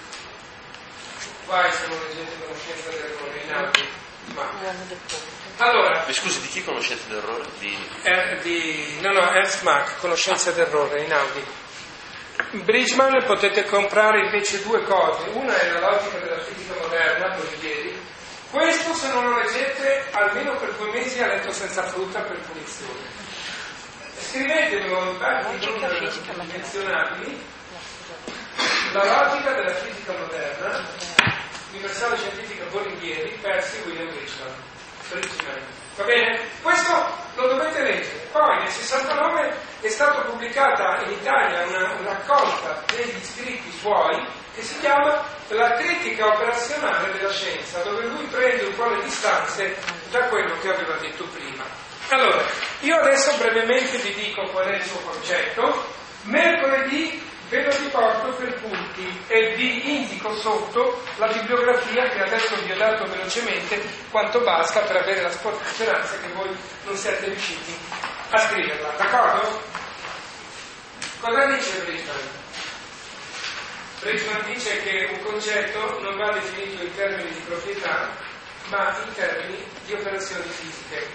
Vai se non leggete Conoscenza ed errore in audio. Allora, scusi, di chi Conoscenza ed errore? Ernst Mach, Conoscenza ed errore in audio. Bridgman potete comprare invece due cose. Una è la logica della fisica moderna, con i piedi. Questo, se non lo leggete, almeno per 2 mesi a letto senza frutta per punizione. Scrivetelo in tanti numeri menzionabili. La logica della fisica moderna, Universale Scientifica Boringhieri, Percy William Bridgman. Bridgman. Va bene? Questo lo dovete leggere. Poi nel 69 è stata pubblicata in Italia una raccolta degli scritti suoi che si chiama La critica operazionale della scienza, dove lui prende un po' le distanze da quello che aveva detto prima. Allora, io adesso brevemente vi dico qual è il suo concetto. Mercoledì ve lo riporto per punti e vi indico sotto la bibliografia che adesso vi ho dato velocemente quanto basta per avere la speranza che voi non siate riusciti a scriverla, d'accordo? Cosa dice Bridgman? Bridgman dice che un concetto non va definito in termini di proprietà, ma in termini di operazioni fisiche.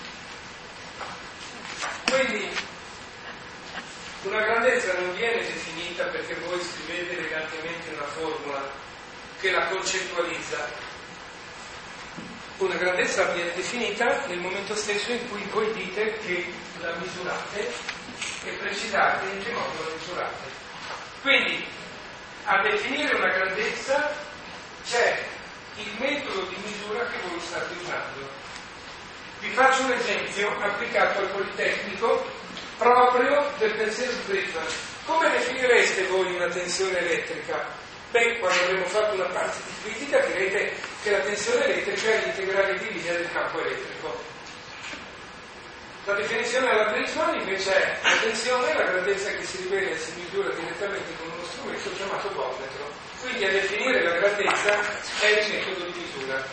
Quindi una grandezza non viene definita perché voi scrivete elegantemente una formula che la concettualizza. Una grandezza viene definita nel momento stesso in cui voi dite che la misurate e precisate in che modo la misurate. Quindi a definire una grandezza c'è il metodo di misura che voi state usando. Vi faccio un esempio applicato al Politecnico proprio del pensiero di Bridgman. Come definireste voi una tensione elettrica? Beh, quando avremo fatto una parte di critica direte che la tensione elettrica è l'integrale di linea del campo elettrico. La definizione della Bridgman invece è la tensione, la grandezza che si rivela e si misura direttamente con uno strumento chiamato voltmetro. Quindi a definire la grandezza è il metodo di misura.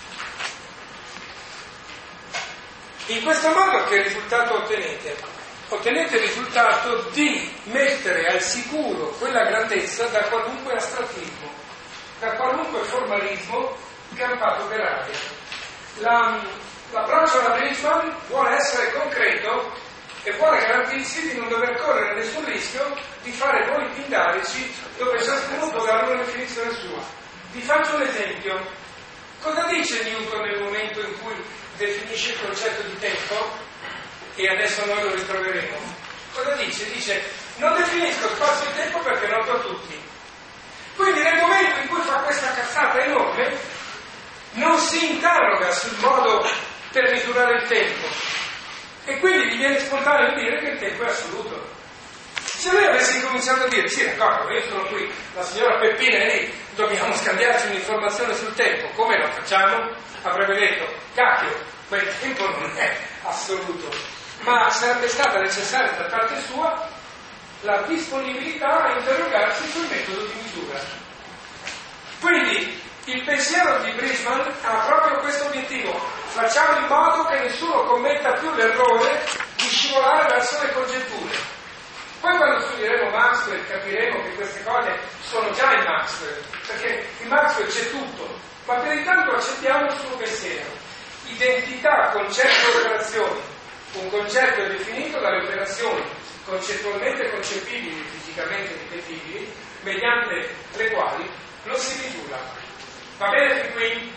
In questo modo che risultato ottenete? Ottenete il risultato di mettere al sicuro quella grandezza da qualunque astrattismo, da qualunque formalismo campato per aria. L'approccio alla Bridgman vuole essere concreto e vuole garantirsi di non dover correre nessun rischio di fare voi pindarici dove ciascuno può dare una definizione sua. Vi faccio un esempio. Cosa dice Newton nel momento in cui definisce il concetto di tempo? E adesso noi lo ritroveremo. Cosa dice? Dice: non definisco spazio e tempo perché noto a tutti. Quindi nel momento in cui fa questa cazzata enorme non si interroga sul modo per misurare il tempo e quindi gli viene spontaneo dire che il tempo è assoluto. Se noi avessi cominciato a dire: sì, d'accordo, io sono qui, la signora Peppina è lì, dobbiamo scambiarci un'informazione sul tempo, come lo facciamo? Avrebbe detto: cacchio, quel tempo non è assoluto, ma sarebbe stata necessaria da parte sua la disponibilità a interrogarsi sul metodo di misura. Quindi il pensiero di Bridgman ha proprio questo obiettivo: facciamo in modo che nessuno commetta più l'errore di scivolare verso le congetture. Poi quando studieremo Maxwell capiremo che queste cose sono già in Maxwell, perché in Maxwell c'è tutto, ma per intanto accettiamo il suo pensiero. Identità, concetto, operazioni. Un concetto è definito dalle operazioni concettualmente concepibili, fisicamente ripetibili, mediante le quali lo si misura. Va bene fin qui?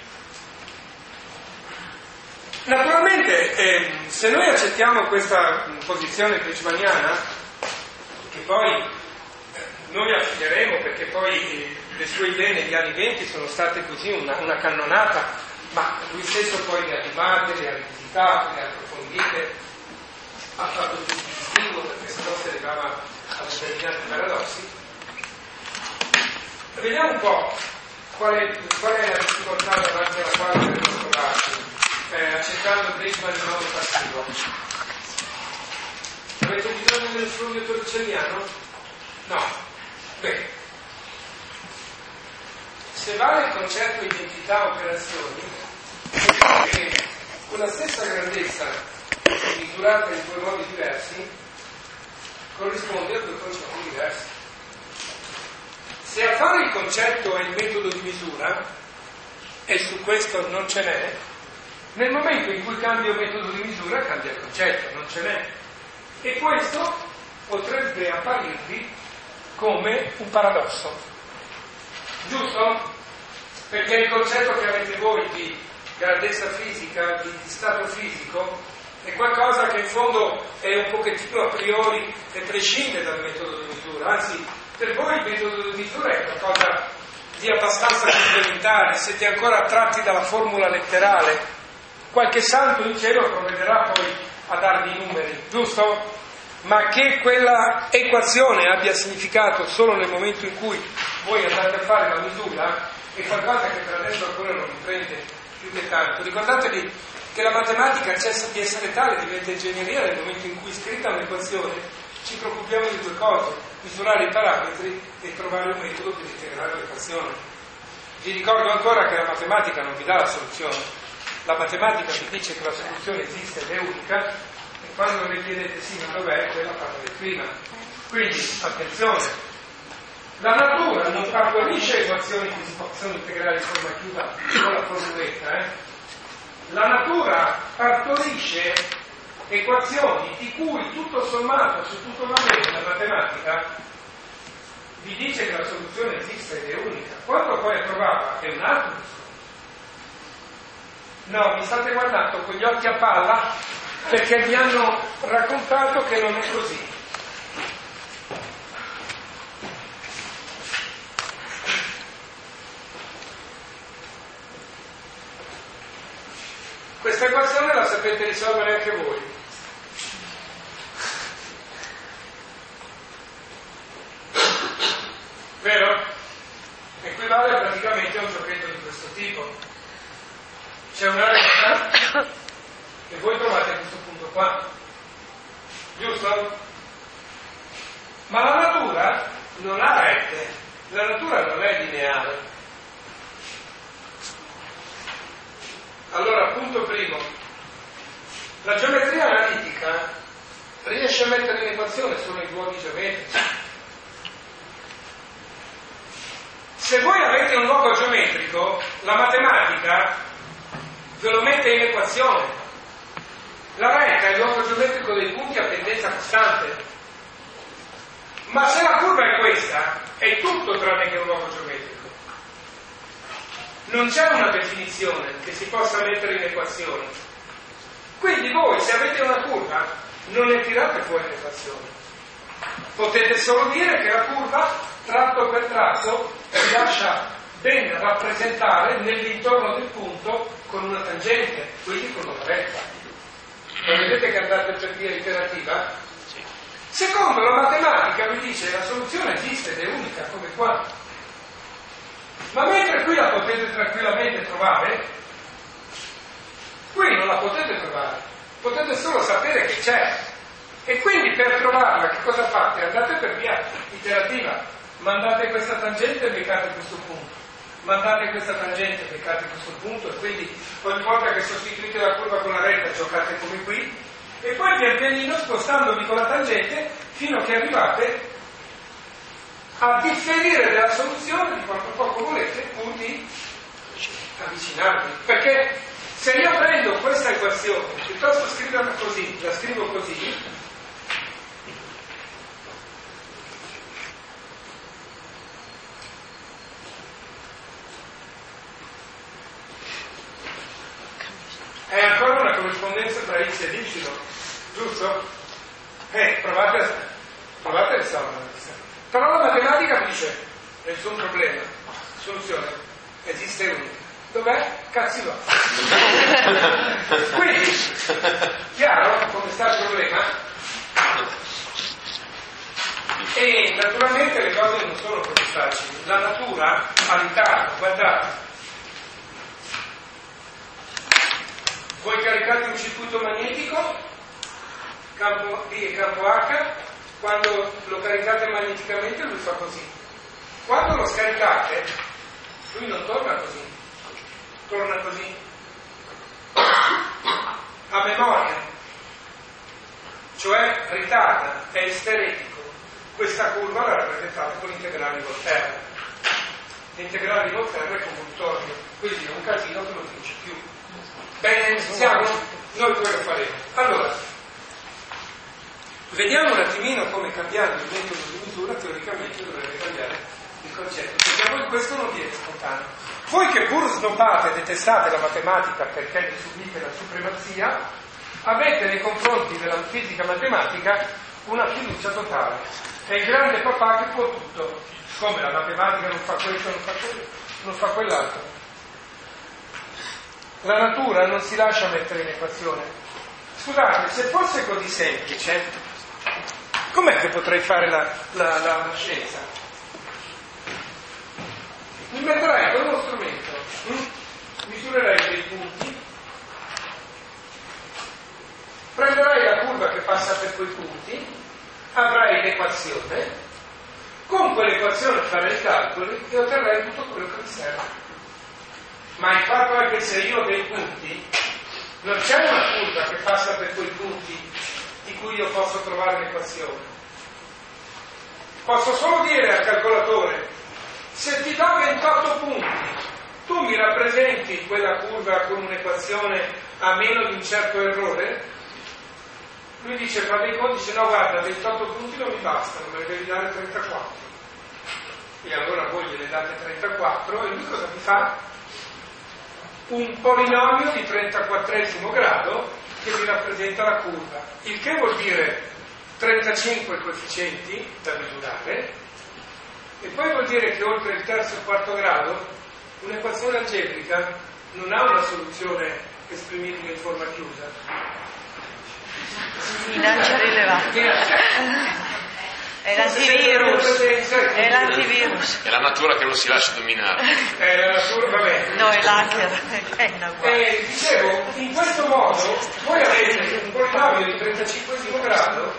Naturalmente, se noi accettiamo questa posizione bridgmaniana, che poi noi affideremo, perché poi le sue idee negli anni 20 sono state così una cannonata, ma lui stesso poi le ha animate, le ha rivisitate, le ha approfondite, ha fatto più distinguo, perché sennò si arrivava a determinati paradossi. Vediamo un po' qual è la difficoltà davanti alla quale dovremmo trovarci, accettando Bridgman in modo passivo. Avete bisogno del foglio torricelliano? No. Bene. Se vale il concetto identità-operazioni, vuol dire che con la stessa grandezza misurata in due modi diversi corrisponde a due concetti diversi. Se a fare il concetto è il metodo di misura, e su questo non ce n'è, nel momento in cui cambia il metodo di misura cambia il concetto, non ce n'è. E questo potrebbe apparirvi come un paradosso, giusto? Perché il concetto che avete voi di grandezza fisica, di stato fisico, è qualcosa che in fondo è un pochettino a priori e prescinde dal metodo di misura, anzi per voi il metodo di misura è qualcosa di abbastanza complementare, siete ancora attratti dalla formula letterale, qualche santo in cielo provvederà poi a darvi i numeri, giusto? Ma che quella equazione abbia significato solo nel momento in cui voi andate a fare la misura è qualcosa che per adesso ancora non mi prende più che tanto. Ricordatevi che la matematica cessa di essere tale, diventa ingegneria nel momento in cui scritta un'equazione ci preoccupiamo di due cose: misurare i parametri e trovare un metodo per integrare l'equazione. Vi ricordo ancora che la matematica non vi dà la soluzione, la matematica vi dice che la soluzione esiste ed è unica, e quando le chiedete sì ma dov'è, quella parla prima. Quindi attenzione, la natura non partorisce equazioni che si possono integrare in forma chiusa con la formuletta, La natura partorisce equazioni di cui tutto sommato su tutto va bene la matematica vi dice che la soluzione esiste ed è unica. Quando poi è provata è un altro discorso. No, mi state guardando con gli occhi a palla perché vi hanno raccontato che non è così. Questa equazione la sapete risolvere anche voi. Vero? Equivale praticamente a un giochetto di questo tipo. C'è una retta e voi trovate questo punto qua. Giusto? Ma la natura non ha rette, la natura non è lineare. Allora, punto primo, la geometria analitica riesce a mettere in equazione solo i luoghi geometrici. Se voi avete un luogo geometrico, la matematica ve lo mette in equazione. La retta è il luogo geometrico dei punti a pendenza costante. Ma se la curva è questa, è tutto tranne che un luogo geometrico. Non c'è una definizione che si possa mettere in equazione. Quindi voi, se avete una curva, non ne tirate fuori l'equazione. Potete solo dire che la curva, tratto per tratto, si lascia ben rappresentare nell'intorno del punto con una tangente, quindi con una retta. Lo vedete che andate per via iterativa? Sì. Secondo la matematica vi dice che la soluzione esiste ed è unica, come qua. Ma mentre qui la potete tranquillamente trovare, qui non la potete trovare, potete solo sapere che c'è. E quindi per trovarla che cosa fate? Andate per via iterativa, mandate questa tangente e beccate questo punto, mandate questa tangente e beccate questo punto, e quindi ogni volta che sostituite la curva con la retta giocate come qui, e poi pian pianino spostandovi con la tangente fino a che arrivate a differire della soluzione di quanto poco volete, pur di avvicinarvi. Perché se io prendo questa equazione, piuttosto scriverla così, la scrivo così, è ancora una corrispondenza tra x ed y, giusto? Provate a risolverla. Però la matematica mi dice, nessun problema, soluzione, esiste unica. Dov'è? Cazzi va. Quindi, chiaro come sta il problema? E naturalmente le cose non sono così facili. La natura ha ritardo, guardate. Voi caricate un circuito magnetico, campo B e campo H, quando lo caricate magneticamente lui fa così. Quando lo scaricate, lui non torna così, torna così. A memoria, cioè ritarda, è isteretico. Questa curva la rappresentate con l'integrale di Volterra. L'integrale di Volterra è convolutorio, quindi è un casino che non finisce più. Bene, siamo? Noi poi lo faremo. Allora, vediamo un attimino come cambiando il metodo di misura teoricamente dovrebbe cambiare il concetto, perché a voi questo non viene spontaneo. Voi che pur snobbate e detestate la matematica perché ne subite la supremazia, avete nei confronti della fisica matematica una fiducia totale. È il grande papà che può tutto, come la matematica non fa questo, non fa quello, non fa quell'altro. La natura non si lascia mettere in equazione. Scusate, se fosse così semplice, com'è che potrei fare la scienza? Mi metterei con uno strumento, misurerei dei punti, prenderei la curva che passa per quei punti, avrai l'equazione, con quell'equazione farei i calcoli e otterrei tutto quello che mi serve. Ma il fatto è che se io ho dei punti, non c'è una curva che passa per quei punti di cui io posso trovare l'equazione. Posso solo dire al calcolatore: se ti do 28 punti, tu mi rappresenti quella curva con un'equazione a meno di un certo errore? Lui dice, fa dei conti, dice no, guarda, 28 punti non mi bastano, me ne devi dare 34. E allora voi gliene date 34 e lui cosa mi fa? Un polinomio di 34esimo grado che vi rappresenta la curva, il che vuol dire 35 coefficienti da misurare, e poi vuol dire che oltre il terzo e quarto grado un'equazione algebrica non ha una soluzione esprimibile in forma chiusa. Minaccia rilevante. È l'antivirus. È l'antivirus. È la natura che non si lascia dominare. È la natura, vabbè. No, è l'hacker. È una guardia. Dicevo, in questo modo voi avete un polinomio di 35esimo grado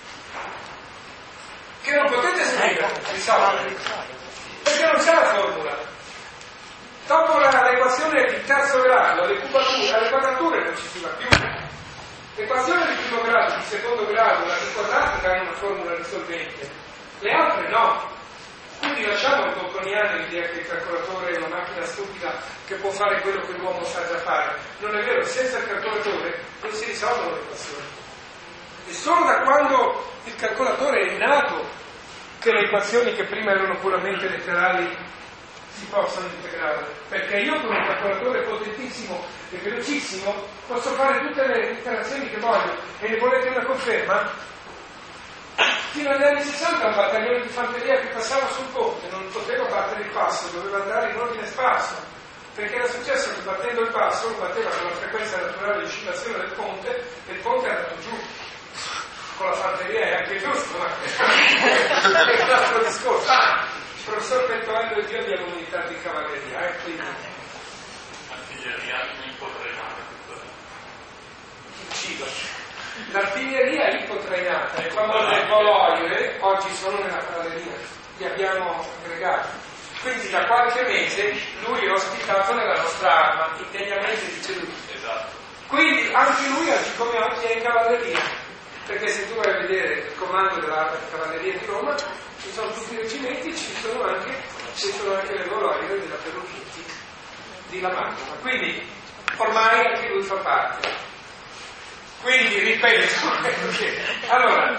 che non potete scrivere, risolvere, perché non c'è la formula. Dopo l'equazione di terzo grado, le quadrature non ci si va più. L'equazione di primo grado, di secondo grado, la quadratica hanno una formula risolvente, le altre no. Quindi lasciamo al bocconiano l'idea che il calcolatore è una macchina stupida che può fare quello che l'uomo sa già fare. Non è vero, senza il calcolatore non si risolvono le equazioni. E solo da quando il calcolatore è nato che le equazioni che prima erano puramente letterali si possano integrare, perché io con un calcolatore potentissimo e velocissimo posso fare tutte le interazioni che voglio. E ne volete una conferma? Fino agli anni 60 un battaglione di fanteria che passava sul ponte non poteva battere il passo, doveva andare in ordine sparso, perché era successo che battendo il passo lo batteva con la frequenza naturale di oscillazione del ponte e il ponte è andato giù. Con la fanteria è anche giusto, ma è un altro discorso. Il professor Pettoello e io abbiamo unità di cavalleria, quindi L'artiglieria ipotrainata. uccido. L'artiglieria ipotrainata, le famose Voloire, oggi sono nella cavalleria, li abbiamo aggregati. Quindi da qualche mese lui è ospitato nella nostra arma, indegnamente dice lui. Esatto. Quindi anche lui oggi come oggi è in cavalleria. Perché se tu vai a vedere il comando della cavalleria di Roma, ci sono tutti i reggimenti, ci sono anche le Voloire della Perucchetti di La Mantova. Quindi ormai anche lui fa parte. Quindi ripeto, allora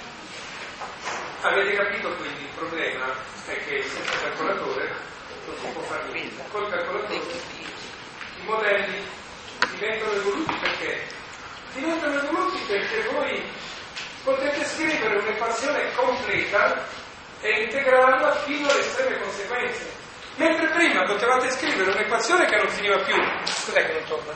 avete capito quindi il problema è che senza calcolatore non si può fare niente. Col calcolatore i modelli diventano evoluti perché? Diventano evoluti perché voi potete scrivere un'equazione completa e integrarla fino alle estreme conseguenze. Mentre prima potevate scrivere un'equazione che non finiva più. Cos'è che non torna?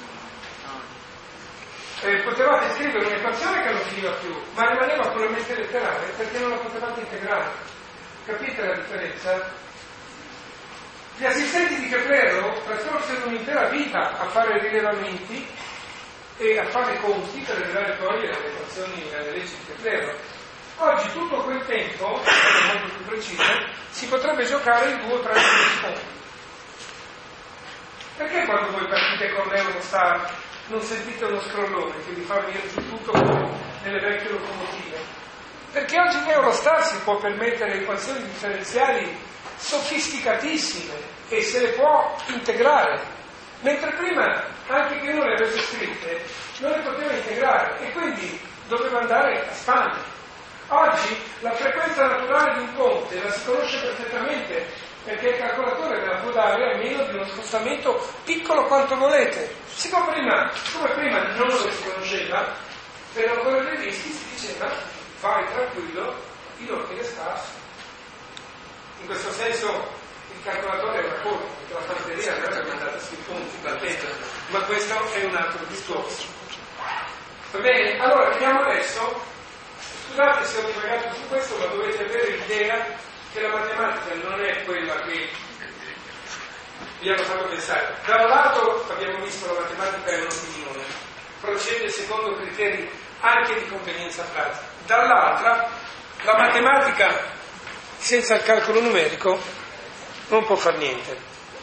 Potevate scrivere un'equazione che non finiva più, ma rimaneva puramente letterale perché non la potevate integrare. Capite la differenza? Gli assistenti di Keplero trascorsero un'intera vita a fare rilevamenti e a fare conti per arrivare poi alle equazioni e alle leggi di Keplero. Oggi tutto quel tempo, molto più preciso, si potrebbe giocare in 2 o 3 secondi. Perché quando voi partite con l'Eurostar non sentite uno scrollone che vi fa venire giù tutto come nelle vecchie locomotive? Perché oggi in Eurostar si può permettere equazioni differenziali sofisticatissime e se le può integrare, mentre prima anche che non le avesse scritte non le poteva integrare e quindi doveva andare a spanne. Oggi la frequenza naturale di un ponte la si conosce perfettamente perché il calcolatore ve la può dare a meno di uno spostamento piccolo quanto volete. Siccome prima non lo si conosceva, per non correre dei rischi si diceva vai tranquillo in ordine sparso. In questo senso il calcolatore è una cosa, perché la fanteria non è mandata sui punti, battendo, ma questo è un altro discorso. Va bene? Allora vediamo adesso, scusate se ho divagato su questo, ma dovete avere l'idea che la matematica non è quella che vi hanno fatto pensare. Da un lato abbiamo visto la matematica è un'opinione, procede secondo criteri anche di convenienza pratica. Dall'altra, la matematica senza il calcolo numerico non può far niente.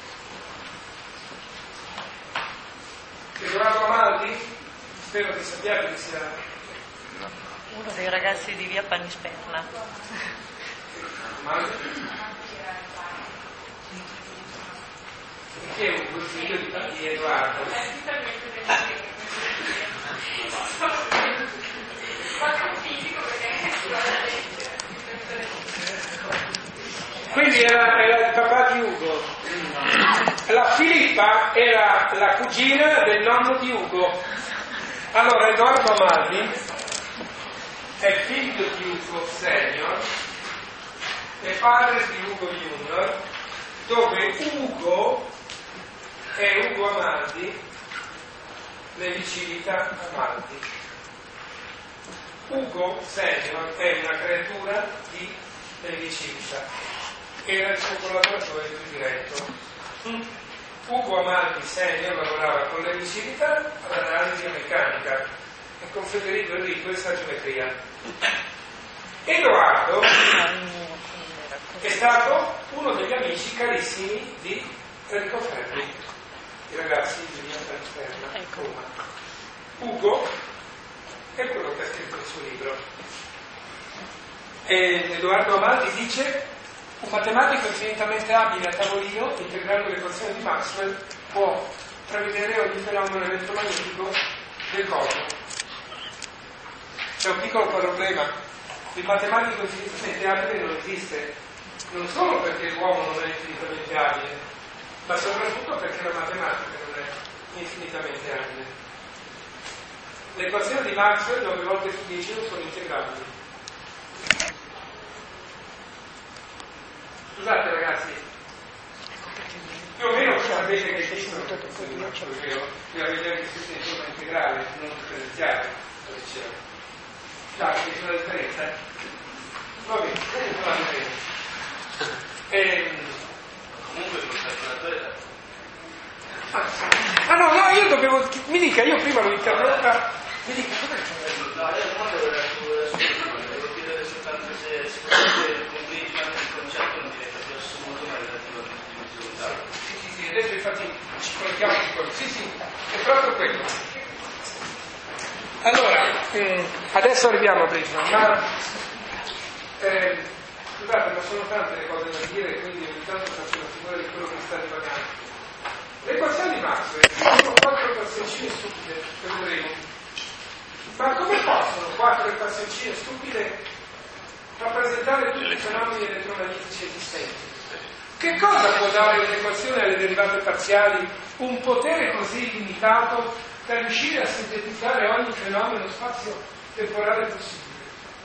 Edoardo Amaldi, spero che sappiate che sia uno dei ragazzi di via Panisperna. Amaldi? Che è un figlio di Edoardo? Quindi era il papà di Ugo. La Filippa era la cugina del nonno di Ugo. Allora Edoardo Amaldi è figlio di Ugo Senior e padre di Ugo Junior, dove Ugo è Ugo Amaldi, Levicivita Amaldi. Ugo Senior è una creatura di Levicivita, era il suo collaboratore più diretto. Ugo Amaldi Senior lavorava con Levicivita all'analisi meccanica e con Federico Enrico in geometria. Edoardo è stato uno degli amici carissimi di Enrico Fermi, i ragazzi di via Panisperna, Roma. Ugo è quello che ha scritto il suo libro. E Edoardo Amaldi dice: un matematico infinitamente abile a tavolino, integrando le equazioni di Maxwell, può prevedere ogni fenomeno elettromagnetico del cosmo. C'è un piccolo problema: il matematico infinitamente abile non esiste, non solo perché l'uomo non è infinitamente abile, ma soprattutto perché la matematica non è infinitamente abile. Le equazioni di Maxwell 9 volte su 10 non sono integrabili. Scusate ragazzi, più o meno sapete che esistono le equazioni di Maxwell, vero? Vi avete anche scritto in forma integrale, non differenziale, lo dicevo. Scusate, c'è una differenza? Va bene, comunque la differenza. Comunque il calcolatore no, io dovevo. Mi dica, io prima l'ho interrotta. Mi dica, cosa c'è? no, io non volevo chiedere soltanto se sicuramente completamente il concetto non diventa più assoluto ma relativo a tutti i risultati. Sì, adesso infatti ci colleghiamo su quello. Sì, è proprio quello. Allora, adesso arriviamo a Brisbane, ma scusate, ma sono tante le cose da dire, quindi ogni tanto faccio la figura di quello che sta divagando. Le equazioni di Maxwell sono 4 equazioncine stupide, che vedremo. Ma come possono 4 equazioncine stupide rappresentare tutti i fenomeni elettromagnetici esistenti? Che cosa può dare un'equazione alle derivate parziali un potere così limitato da riuscire a sintetizzare ogni fenomeno spazio-temporale possibile?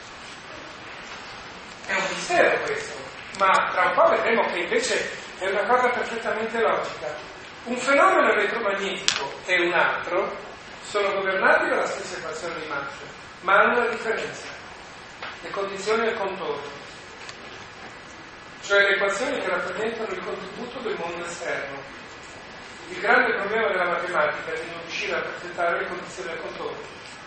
È un mistero questo, ma tra un po' vedremo che invece è una cosa perfettamente logica. Un fenomeno elettromagnetico e un altro sono governati dalla stessa equazione di Maxwell, ma hanno una differenza: le condizioni del contorno, cioè le equazioni che rappresentano il contributo del mondo esterno. Il grande problema della matematica è di non riuscire a rappresentare le condizioni del contorno.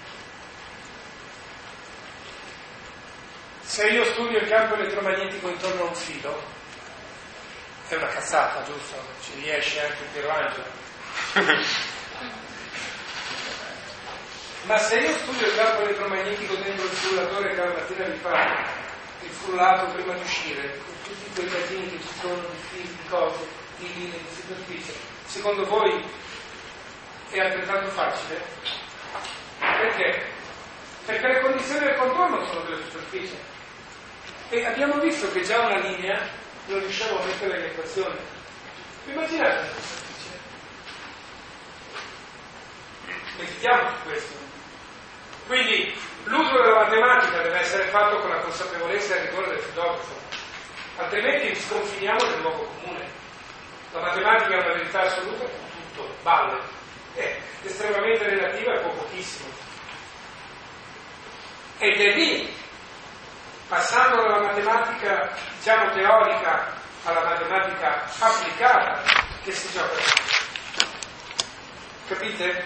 Se io studio il campo elettromagnetico intorno a un filo, è una cazzata, giusto? Ci riesce anche Piero Angelo. Ma se io studio il campo elettromagnetico dentro il frullatore che la mattina vi fa il frullato prima di uscire, con tutti quei casini che ci sono di fili, di cose, di linee, di superficie, secondo voi è altrettanto facile? Perché? Perché le condizioni del contorno sono delle superfici. E abbiamo visto che già una linea non riusciamo a mettere in equazione. Immaginate una superficie. Meditiamo su questo. Quindi l'uso della matematica deve essere fatto con la consapevolezza e il rigore del filosofo. altrimenti sconfiniamo nel luogo comune. La matematica è una verità assoluta, tutto, balle, è estremamente relativa e può pochissimo. Ed è lì, passando dalla matematica, diciamo, teorica alla matematica applicata, che si gioca. Capite?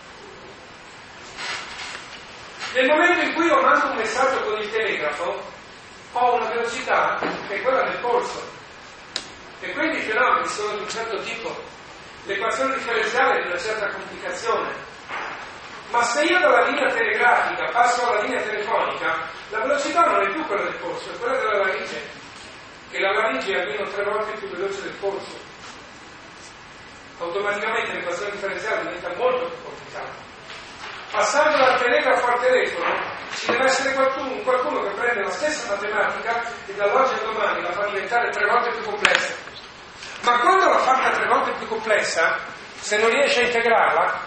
Nel momento in cui io mando un messaggio con il telegrafo, ho una velocità che è quella del polso. E quindi i fenomeni sono di un certo tipo. L'equazione differenziale è di una certa complicazione. Ma se io dalla linea telegrafica passo alla linea telefonica, la velocità non è più quella del polso, è quella della laringe. E la laringe è almeno 3 volte più veloce del polso. Automaticamente l'equazione differenziale diventa molto più complicata. Passando dal telegrafo al telefono, ci deve essere qualcuno che prende la stessa matematica e dall'oggi al domani la fa diventare 3 volte più complessa. Ma quando l'ha fatta 3 volte più complessa, se non riesce a integrarla,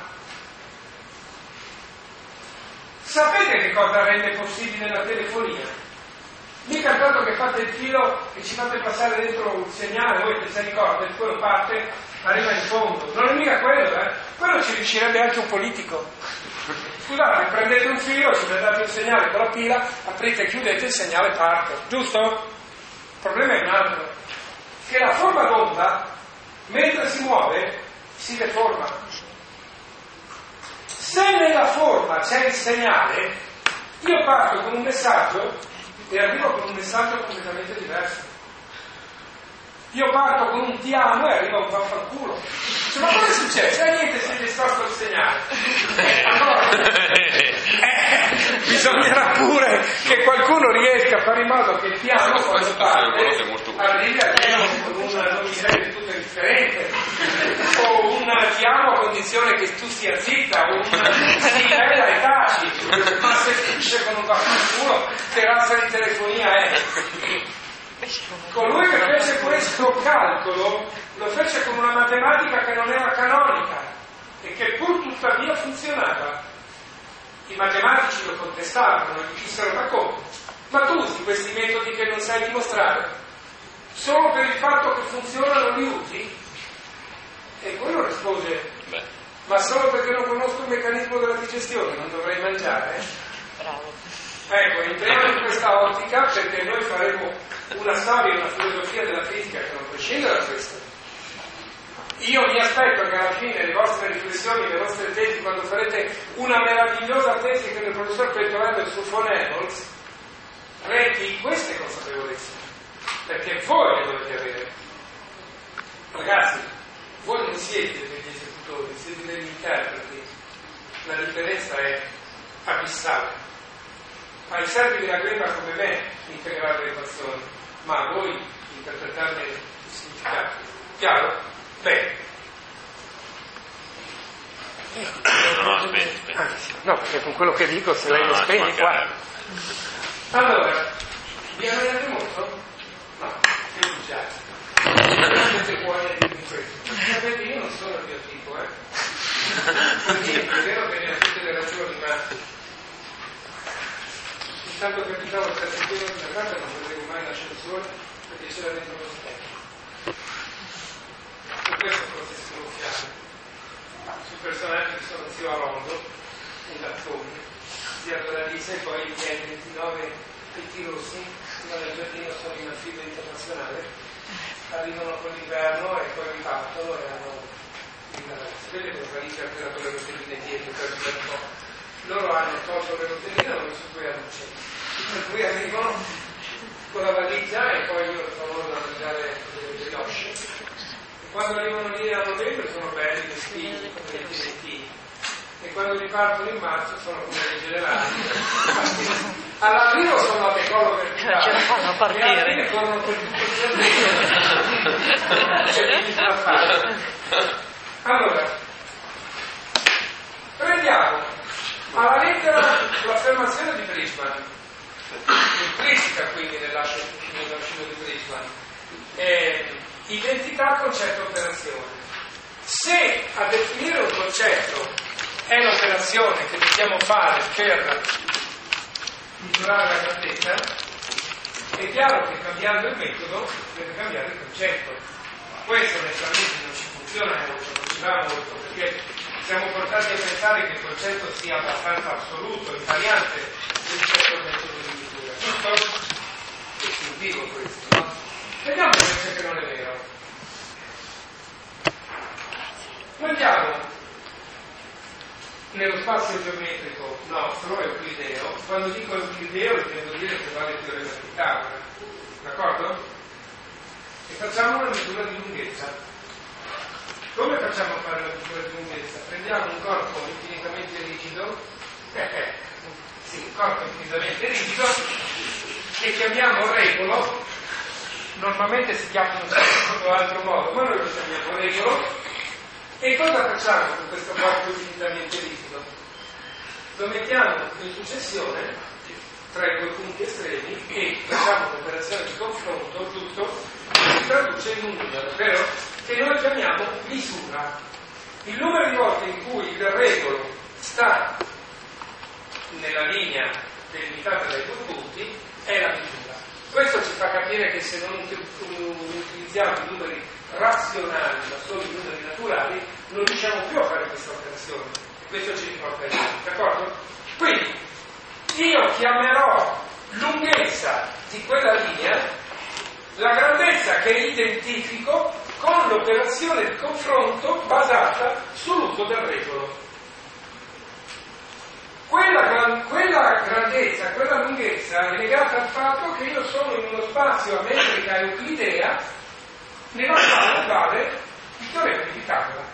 sapete che cosa rende possibile la telefonia? Mica tanto che fate il filo e ci fate passare dentro un segnale, voi che si ricorda, il quello parte, arriva in fondo. Non è mica quello, Quello ci riuscirebbe anche un politico. Scusate, prendete un filo, ci date un segnale con la pila, aprite e chiudete, il segnale parte. Giusto? Il problema è un altro. Che la forma d'onda, mentre si muove, si deforma. Se nella forma c'è il segnale, io parto con un messaggio e arrivo con un messaggio completamente diverso. Io parto con un ti amo e arrivo a un vaffanculo. Ma cosa è successo? Niente, si è distorto il segnale. Bisognerà pure che qualcuno riesca a fare in modo che il ti amo quando parte arrivi almeno con un non mi sei del tutto differente, o un ti amo a condizione che tu stia zitta, o un sì, bella e taci. Ma se finisce con un vaffanculo, che razza di telefonia è? Colui che fece questo calcolo lo fece con una matematica che non era canonica e che pur tuttavia funzionava. I matematici lo contestavano, non gli dissero ma come? Ma tu usi questi metodi che non sai dimostrare? Solo per il fatto che funzionano li usi? E quello rispose ma solo perché non conosco il meccanismo della digestione non dovrei mangiare? Bravo. Ecco, entriamo in questa ottica perché noi faremo una storia e una filosofia della fisica che non prescinde da questo. Io mi aspetto che alla fine le vostre riflessioni, le vostre tesi, quando farete una meravigliosa tesi che il professor Pettorello e il suo Fonevels, rechi queste consapevolezze, perché voi le dovete avere. Ragazzi, voi non siete degli esecutori, siete degli interpreti. La differenza è abissale. Ai servi della greca come me integrare le equazioni, ma a voi interpretarne il significato. Chiaro? Bene. No, perché con quello che dico, se lei lo spegni qua. Allora, vi avete molto? No, che entusiasmo. Siete buoni a dirmi questo. Sapete, io non sono il mio tipo, Quindi è vero che ne ha tutte le ragioni, ma intanto capitavo il terzo di una casa non vedevo mai l'ascensore perché c'era dentro lo specchio. Per questo forse si gonfiava. Sui personaggi che sono zio Arondo, un Gazzoni, zia Doralisa e poi gli anni 29 Petti Rossi, fino al giardino sono in affitto internazionale, arrivano con l'inverno e poi ripartono e hanno il ragazzo. Vedete che Doralisa era con le rotelline dietro per dire un po'. Loro hanno tolto le rotelline e hanno su cui la luce. Per cui arrivano con la valigia e poi io ho il favore di mangiare delle brioche. E quando arrivano lì a novembre sono belli vestiti, come dei direttini. E quando ripartono in marzo sono come dei generali. All'arrivo sono a decollo verticale. Ce la fanno a partire. E alla fine corrono per tutto il giardino. Allora, prendiamo alla lettera l'affermazione di Bridgman, implicita quindi nell'arcino di Bridgman, identità, concetto, operazione. Se a definire un concetto è l'operazione che dobbiamo fare per misurare la grandezza, È chiaro che cambiando il metodo deve cambiare il concetto. Questo onestamente non ci funziona molto, non ci va molto, perché siamo portati a pensare che il concetto sia abbastanza assoluto, invariante rispetto al metodo di misura. Giusto? È istintivo questo, no? Vediamo invece che non è vero. Guardiamo nello spazio geometrico nostro, euclideo. Quando dico euclideo intendo dire che vale il teorema di Pitagora, d'accordo? E facciamo una misura di lunghezza. Come facciamo a fare una misura di lunghezza? Prendiamo un corpo infinitamente rigido, un corpo infinitamente rigido, che chiamiamo regolo. Normalmente si chiamano in un altro modo, ma noi lo chiamiamo regolo. E cosa facciamo con questo corpo infinitamente rigido? Lo mettiamo in successione tra i due punti estremi e facciamo un'operazione di confronto, giusto? Che si traduce in un numero, vero? Che noi chiamiamo misura. Il numero di volte in cui il regolo sta nella linea delimitata dai due punti è la misura. Questo ci fa capire che se non utilizziamo i numeri razionali, ma solo i numeri naturali, non riusciamo più a fare questa operazione. Questo ci riporta in avanti, d'accordo? Quindi, io chiamerò lunghezza di quella linea la grandezza che identifico con l'operazione di confronto basata sull'uso del regolo. Quella grandezza, quella lunghezza è legata al fatto che io sono in uno spazio a metrica euclidea nella quale vale il teorema di Pitagora.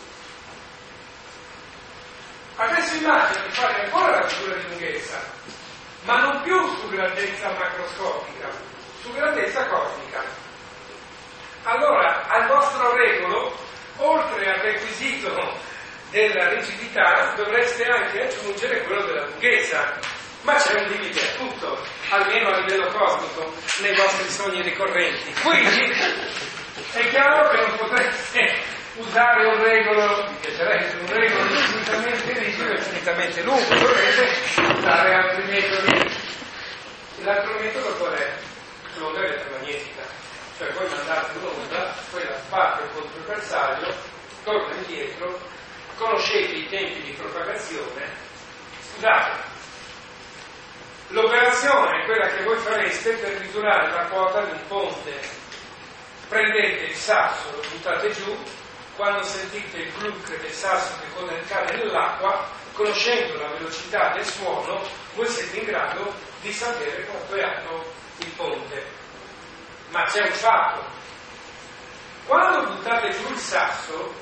Adesso immagino di fare ancora la misura di lunghezza, ma non più su grandezza macroscopica, su grandezza cosmica. Allora, al vostro regolo, oltre al requisito della rigidità, dovreste anche aggiungere quello della lunghezza, ma c'è un limite a tutto, almeno a livello cosmico, nei vostri sogni ricorrenti. Quindi è chiaro che non potreste usare un regolo, mi piacerebbe un regolo infinitamente rigido e infinitamente lungo, dovrete usare altri metodi. L'altro metodo qual è? L'onda elettromagnetica, cioè voi mandate un'onda, poi la sbatte contro il bersaglio, torna indietro, conoscete i tempi di propagazione. Scusate, l'operazione è quella che voi fareste per misurare la quota di un ponte. Prendete il sasso, lo buttate giù, quando sentite il plunk del sasso che cade nell'acqua, conoscendo la velocità del suono, voi siete in grado di sapere quanto è alto il ponte. Ma c'è un fatto: quando buttate giù il sasso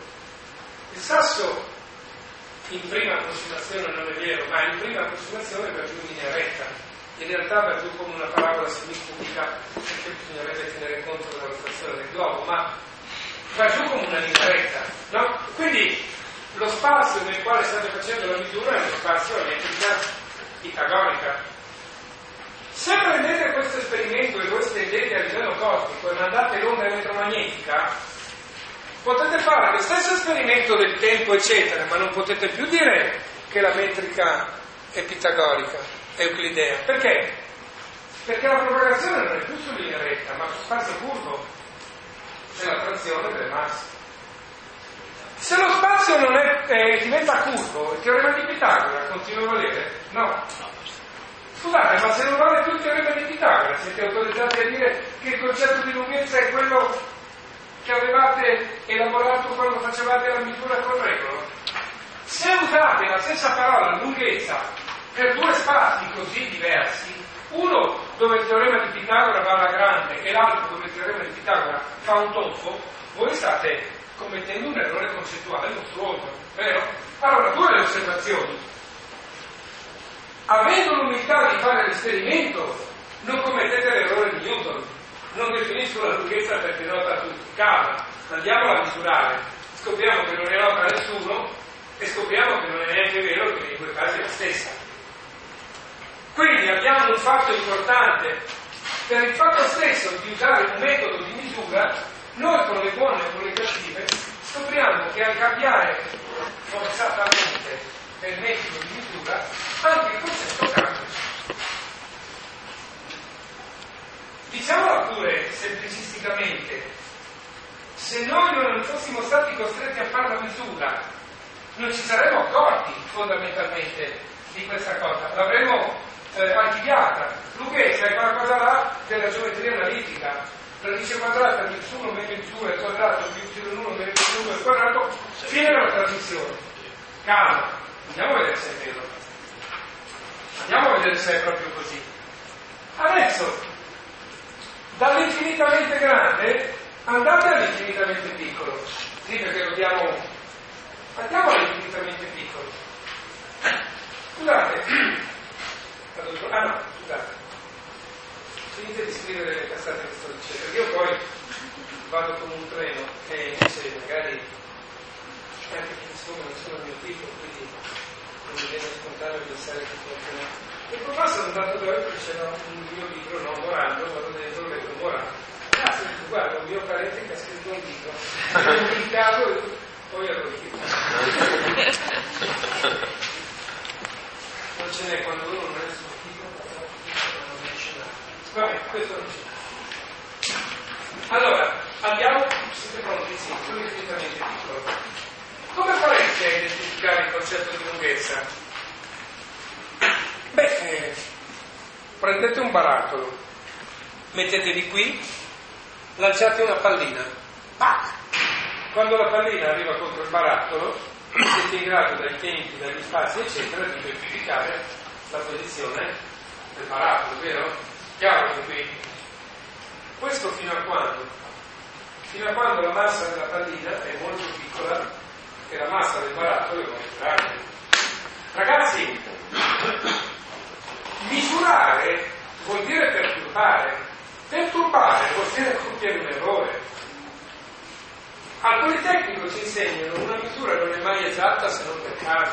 in prima approssimazione non è vero, ma in prima approssimazione va giù in linea retta. In realtà va giù come una parabola semicubica, perché bisognerebbe tenere conto della rotazione del globo, ma va giù come una linea retta, no? Quindi lo spazio nel quale state facendo la misura è uno spazio a metrica pitagorica. Se prendete questo esperimento e lo estendete a livello cosmico e mandate l'onda elettromagnetica, potete fare lo stesso esperimento del tempo, eccetera, ma non potete più dire che la metrica è pitagorica, è euclidea. Perché? Perché la propagazione non è più su linea retta, ma su spazio curvo. C'è l'attrazione delle masse. Se lo spazio non diventa curvo, il teorema di Pitagora continua a valere? No. Scusate, ma se non vale più il teorema di Pitagora, siete autorizzati a dire che il concetto di lunghezza è quello che avevate elaborato quando facevate la misura col regolo? Se usate la stessa parola lunghezza per due spazi così diversi, uno dove il teorema di Pitagora va alla grande e l'altro dove il teorema di Pitagora fa un tonfo, voi state commettendo un errore concettuale mostruoso, vero? Allora, due osservazioni. Avendo l'umiltà di fare l'esperimento, non commettete l'errore di Newton. Non definisco la lunghezza perché nota tutti. Calma, andiamola a misurare. Scopriamo che non è nota a nessuno e scopriamo che non è neanche vero che nei due casi è la stessa. Quindi abbiamo un fatto importante. Per il fatto stesso di usare un metodo di misura, noi con le buone e con le cattive scopriamo che al cambiare forzatamente del metodo di misura, anche il concetto cambia. non ci saremmo accorti fondamentalmente di questa cosa, l'avremmo archiviata. Lunghezza è quella cosa là della geometria analitica, radice quadrata di x1 meno x2 al quadrato più y1 meno y2 al quadrato, fine della trasmissione. Calma, andiamo a vedere se è vero, andiamo a vedere se è proprio così. Adesso, dall'infinitamente grande andate all'infinitamente piccolo, sì, perché andiamo all'infinitamente piccolo. Scusate, finite di scrivere le cassate che sto dicendo, perché io poi vado come un treno e invece magari anche insomma non sono il mio tipo, quindi non mi viene spontaneo pensare che qualcuno. E poi sono andato da lui perché c'era un mio libro, non Morando, vado dentro, leggo Morando. Grazie, guarda, un mio parente che ha scritto un libro, in caso poi ero io. Non ce n'è quando uno non è sortito, non riesce a. Vabbè, questo non c'è. Allora, andiamo, siete pronti? Sì, sono infinitamente piccolo. Come fareste a identificare il concetto di lunghezza? Beh, prendete un barattolo, mettetevi qui, lanciate una pallina. Pac! Quando la pallina arriva contro il barattolo, siete in grado dai tempi, dagli spazi, eccetera, di verificare la posizione del barattolo, vero? Chiaro che qui. Questo fino a quando? Fino a quando la massa della pallina è molto piccola e la massa del barattolo è molto grande. Ragazzi, misurare vuol dire perturbare. Perturbare vuol dire compiere un errore. Al Politecnico ci insegnano una misura non è mai esatta se non per caso.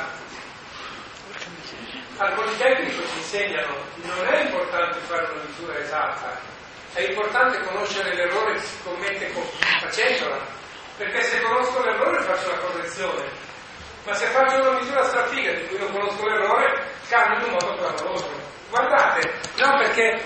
Al Politecnico ci insegnano non è importante fare una misura esatta, è importante conoscere l'errore che si commette facendola, perché se conosco l'errore faccio la correzione, ma se faccio una misura strafiga di cui non conosco l'errore cambio in un modo clamoroso. Guardate, no, perché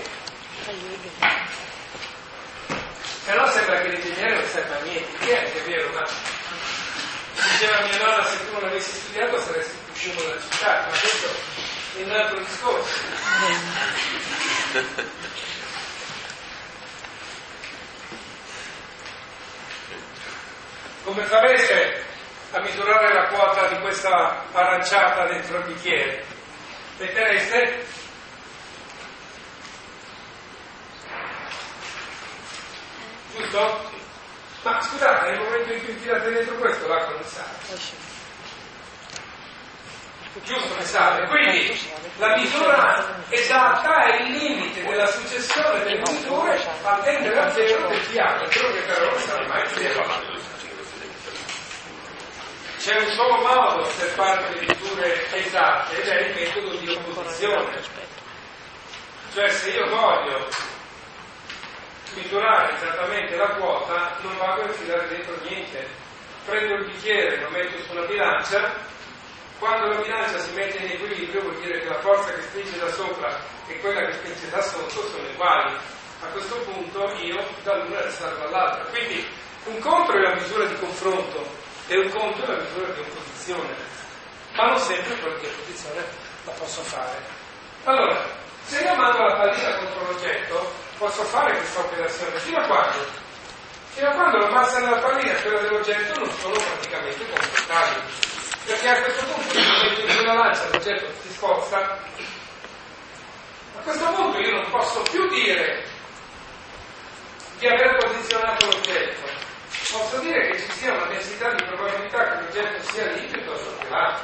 però sembra che l'ingegnere non serve a niente, che è anche vero, ma diceva mia nonna, se tu non avessi studiato saresti più scemo da città, ma questo è un altro discorso. Come fareste a misurare la quota di questa aranciata dentro il bicchiere? Mettereste giusto? Ma scusate, nel momento in cui tirate dentro questo l'acqua non sale. Giusto che sale. Quindi la misura esatta è il limite della successione delle misure a tendere a zero del diametro, che però non sarà mai zero. C'è un solo modo per fare le misure esatte ed è il metodo di opposizione. Cioè se io voglio misurare esattamente la quota non vado a infilare dentro niente, prendo il bicchiere, lo metto su una bilancia, quando la bilancia si mette in equilibrio vuol dire che la forza che spinge da sopra e quella che spinge da sotto sono uguali. A questo punto io dall'una risalgo all'altra, quindi un conto è la misura di confronto e un conto è la misura di opposizione, ma non sempre quella di opposizione la posso fare. Allora, se io mando la pallina contro l'oggetto posso fare questa operazione fino a quando? Fino a quando la massa della pallina e quella dell'oggetto non sono praticamente confrontabili, perché a questo punto se metto in una lancia l'oggetto si sposta. A questo punto io non posso più dire di aver posizionato l'oggetto, posso dire che ci sia una densità di probabilità che l'oggetto sia lì piuttosto che là.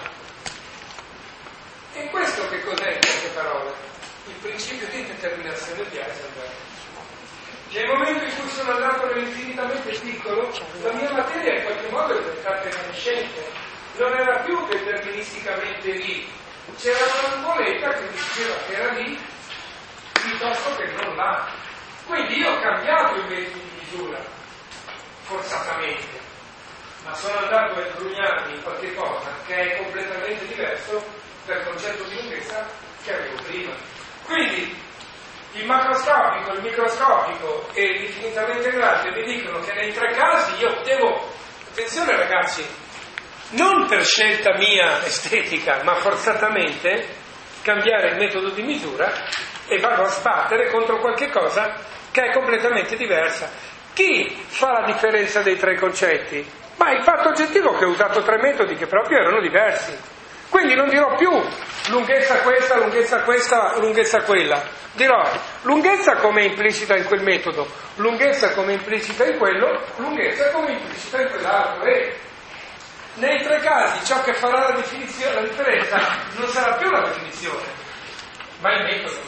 E questo che cos'è in queste parole? Il principio di determinazione di Heisenberg. Nel momento in cui sono andato nell'infinitamente piccolo, la mia materia in qualche modo è diventata evanescente, non era più deterministicamente lì, c'era una nuvoletta che diceva che era lì piuttosto che non là. Quindi io ho cambiato il metodo di misura, forzatamente, ma sono andato a ingrugnarmi in qualche cosa che è completamente diverso dal concetto di lunghezza che avevo prima. Quindi il macroscopico, il microscopico e l'infinitamente grande mi dicono che nei tre casi io devo, attenzione ragazzi, non per scelta mia estetica, ma forzatamente cambiare il metodo di misura e vado a sbattere contro qualche cosa che è completamente diversa. Chi fa la differenza dei tre concetti? Ma il fatto oggettivo che ho usato tre metodi che proprio erano diversi. Quindi non dirò più lunghezza questa, lunghezza quella. Dirò lunghezza come implicita in quel metodo, lunghezza come implicita in quello, lunghezza come implicita in quell'altro. E nei tre casi ciò che farà la differenza non sarà più la definizione, ma il metodo.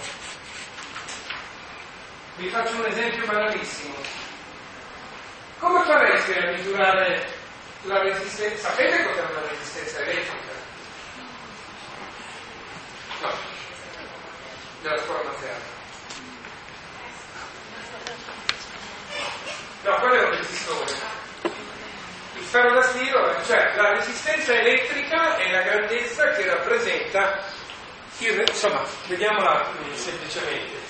Vi faccio un esempio banalissimo. Come fareste a misurare la resistenza? Sapete cos'è una resistenza elettrica? No, della scuola materiale. No, quello è un resistore. Il ferro da stiro, cioè la resistenza elettrica è la grandezza che rappresenta insomma, vediamola semplicemente.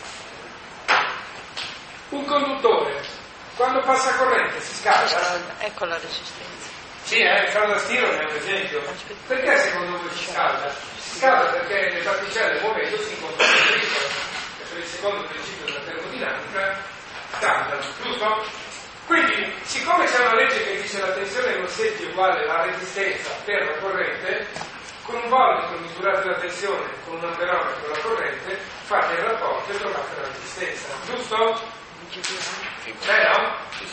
Un conduttore, quando passa corrente, si scalda. Ecco la resistenza. Sì, il ferro da stiro è un esempio. Perché secondo voi si scalda? Si scalda perché le particelle muovendo si incontrano il ritmo. E per il secondo principio della termodinamica scaldano, giusto? Quindi, siccome c'è una legge che dice la tensione di un seggi è uguale alla resistenza per la corrente, con un voltmetro misurate la tensione, con un amperometro la corrente, fate il rapporto e trovate la resistenza, giusto? No?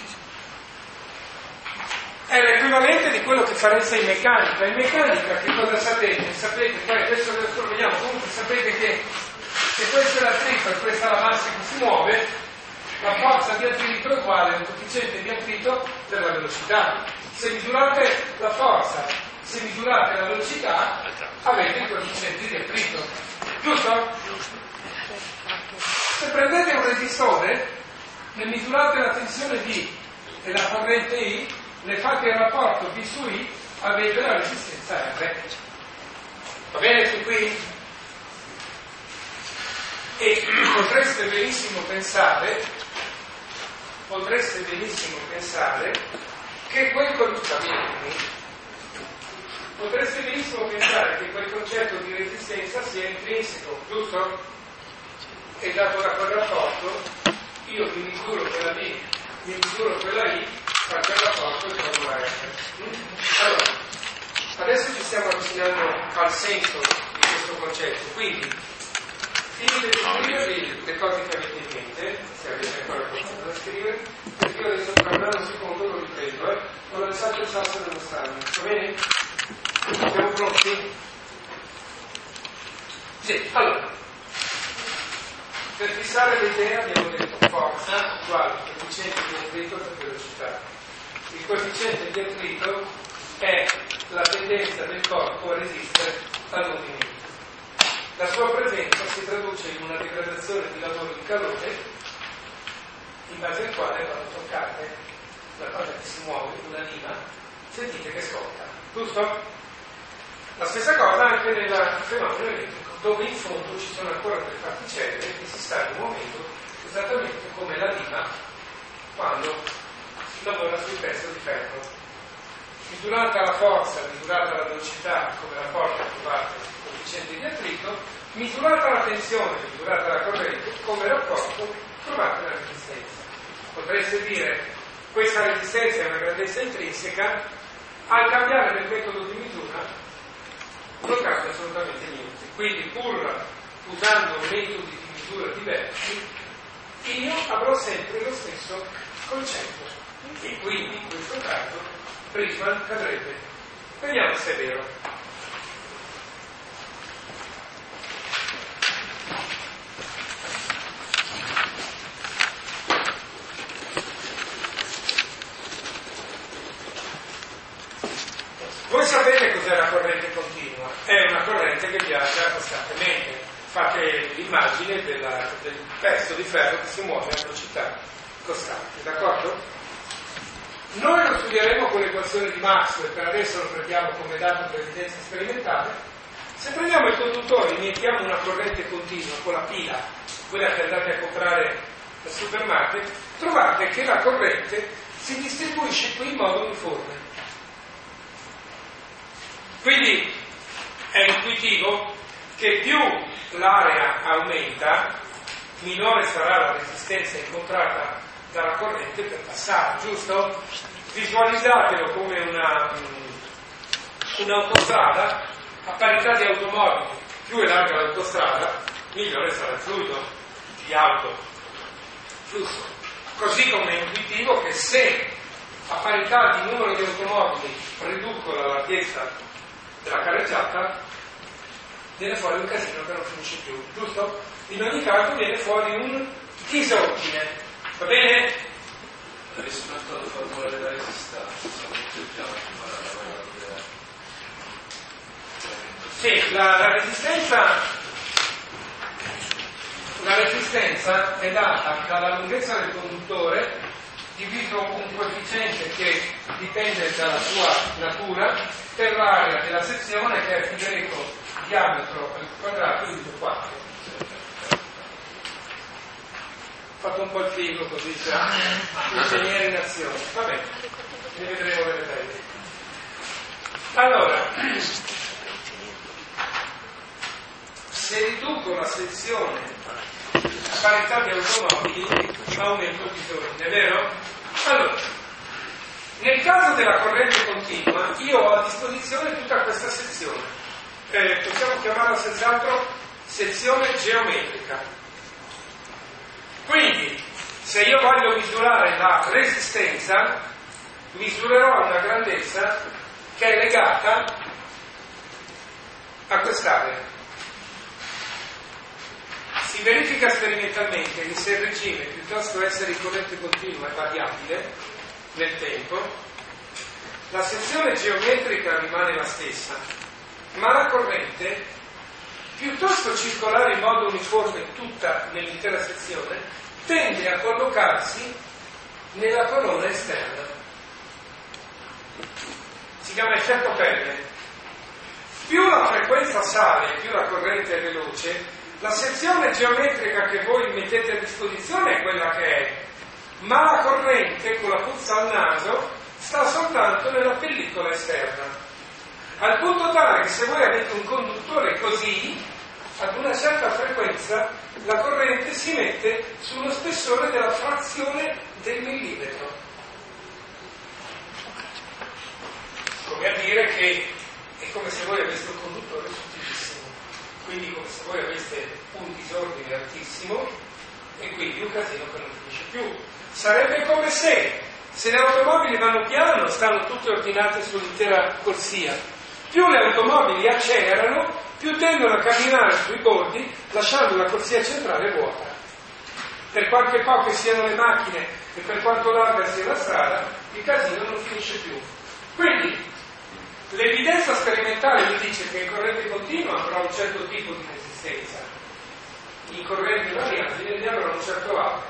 È l'equivalente di quello che fareste in meccanica. In meccanica che cosa sapete? Sapete, poi adesso lo vediamo, comunque sapete che se questa è la tripla e questa è la massa che si muove, la forza di attrito è uguale al coefficiente di attrito per la velocità. Se misurate la forza, se misurate la velocità, avete il coefficiente di attrito. Giusto? Se prendete un resistore, ne misurate la tensione V e la corrente I, ne fate il rapporto V su I, avete la resistenza R. Va bene fin qui? E potreste benissimo pensare che quel concetto di resistenza sia intrinseco, giusto? E dato da quel rapporto io mi misuro quella B, mi misuro quella I, faccio il rapporto e trovo la R. Allora, adesso ci stiamo avvicinando al senso di questo concetto, quindi finite di scrivervi le cose che avete in mente, se avete ancora qualcosa da scrivere, perché io adesso tra un anno secondo lo riprendo, ho lasciato il sasso dello stagno, va bene? Siamo pronti? Sì, allora, per fissare l'idea abbiamo detto forza uguale al coefficiente di attrito per velocità. Il coefficiente di attrito è la tendenza del corpo a resistere al movimento. La sua presenza si traduce in una degradazione di lavoro di calore in base al quale quando toccate la cosa che si muove, una lima, sentite che scotta, giusto? La stessa cosa anche nel fenomeno elettrico, dove in fondo ci sono ancora delle particelle che si stanno muovendo esattamente come la lima quando si lavora sul pezzo di ferro. Misurata la forza, misurata la velocità come rapporto trovato coefficiente di attrito, misurata la tensione, misurata la corrente, come rapporto trovate la resistenza. Potreste dire questa resistenza è una grandezza intrinseca, al cambiare del metodo di misura non cambia assolutamente niente. Quindi pur usando metodi di misura diversi, io avrò sempre lo stesso concetto. E quindi in questo caso Bridgman cadrebbe. Vediamo se è vero. Voi sapete cos'è la corrente continua? È una corrente che viaggia costantemente. Fate l'immagine del pezzo di ferro che si muove a velocità costante, d'accordo? Noi lo studieremo con l'equazione di Maxwell, per adesso lo prendiamo come dato per evidenza sperimentale. Se prendiamo il conduttore e iniettiamo una corrente continua con la pila, quella che andate a comprare al supermarket, trovate che la corrente si distribuisce qui in modo uniforme. Quindi è intuitivo che più l'area aumenta, minore sarà la resistenza incontrata dalla corrente per passare, giusto? Visualizzatelo come un'autostrada a parità di automobili. Più è larga l'autostrada, migliore sarà il fluido di auto, flusso. Così come è intuitivo che se a parità di numero di automobili riduco la larghezza della carreggiata, viene fuori un casino che non finisce più, giusto? In ogni caso viene fuori un disordine, va bene? Rispetto alla formula della resistenza, sì, la resistenza è data dalla lunghezza del conduttore diviso un coefficiente che dipende dalla sua natura per l'area della sezione, che è pi greco diametro al quadrato diviso 4. Ho fatto un po' il figo così, già ingegnere in azione, va bene, ne vedremo delle belle. Allora, se riduco la sezione a parità di automobili aumento il disordine, vero? Allora, nel caso della corrente continua io ho a disposizione tutta questa sezione, possiamo chiamarla senz'altro sezione geometrica. Quindi se io voglio misurare la resistenza, misurerò una grandezza che è legata a quest'area. Si verifica sperimentalmente che se il regime, piuttosto che essere di corrente continua, è variabile nel tempo, la sezione geometrica rimane la stessa, ma la corrente, piuttosto circolare in modo uniforme tutta nell'intera sezione, tende a collocarsi nella corona esterna. Si chiama effetto pelle. Più la frequenza sale, più la corrente è veloce, la sezione geometrica che voi mettete a disposizione è quella che è, ma la corrente con la puzza al naso sta soltanto nella pellicola esterna, al punto tale che se voi avete un conduttore così, ad una certa frequenza la corrente si mette sullo spessore della frazione del millimetro, come a dire che è come se voi aveste un conduttore sottilissimo, quindi come se voi aveste un disordine altissimo e quindi un casino che non finisce più. Sarebbe come se le automobili vanno piano, stanno tutte ordinate sull'intera corsia, più le automobili accelerano, più tendono a camminare sui bordi lasciando la corsia centrale vuota. Per quanto poche siano le macchine e per quanto larga sia la strada, il casino non finisce più. Quindi l'evidenza sperimentale mi dice che in corrente continua avrà un certo tipo di resistenza, in corrente variabile ne avrà un certo altro.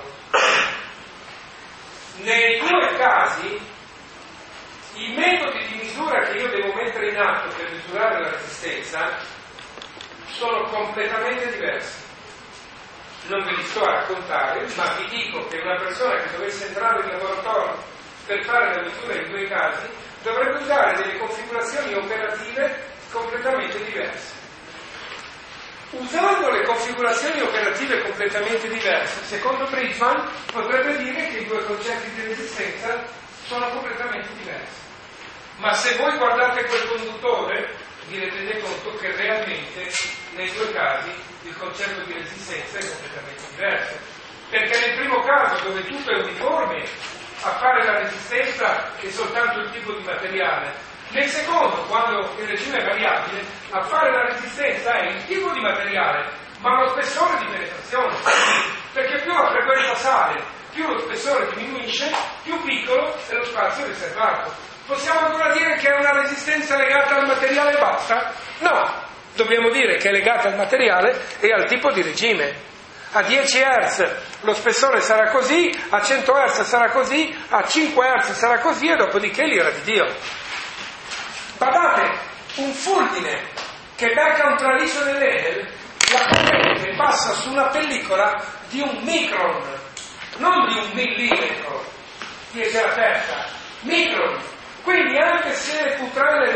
Nei due casi i metodi di misura che io devo mettere in atto per misurare la resistenza sono completamente diversi. Non ve li sto a raccontare, ma vi dico che una persona che dovesse entrare in laboratorio per fare la misura in due casi dovrebbe usare delle configurazioni operative completamente diverse. Usando le configurazioni operative completamente diverse, secondo Bridgman potrebbe dire che i due concetti di resistenza sono completamente diversi. Ma se voi guardate quel conduttore vi rendete conto che realmente nei due casi il concetto di resistenza è completamente diverso. Perché nel primo caso, dove tutto è uniforme, a fare la resistenza è soltanto il tipo di materiale. Nel secondo, quando il regime è variabile, a fare la resistenza è il tipo di materiale, ma lo spessore di penetrazione. Perché più la frequenza sale, più lo spessore diminuisce, più piccolo è lo spazio riservato. Possiamo ancora dire che è una resistenza legata al materiale e basta? No, dobbiamo dire che è legata al materiale e al tipo di regime. A 10 Hz lo spessore sarà così, a 100 Hz sarà così, a 5 Hz sarà così e dopodiché l'ira di Dio. Badate, un fulmine che becca un traliccio nell'Enel, la corrente passa su una pellicola di un micron, non di un millimetro, 10 alla terza, micron. Quindi anche se le putrelle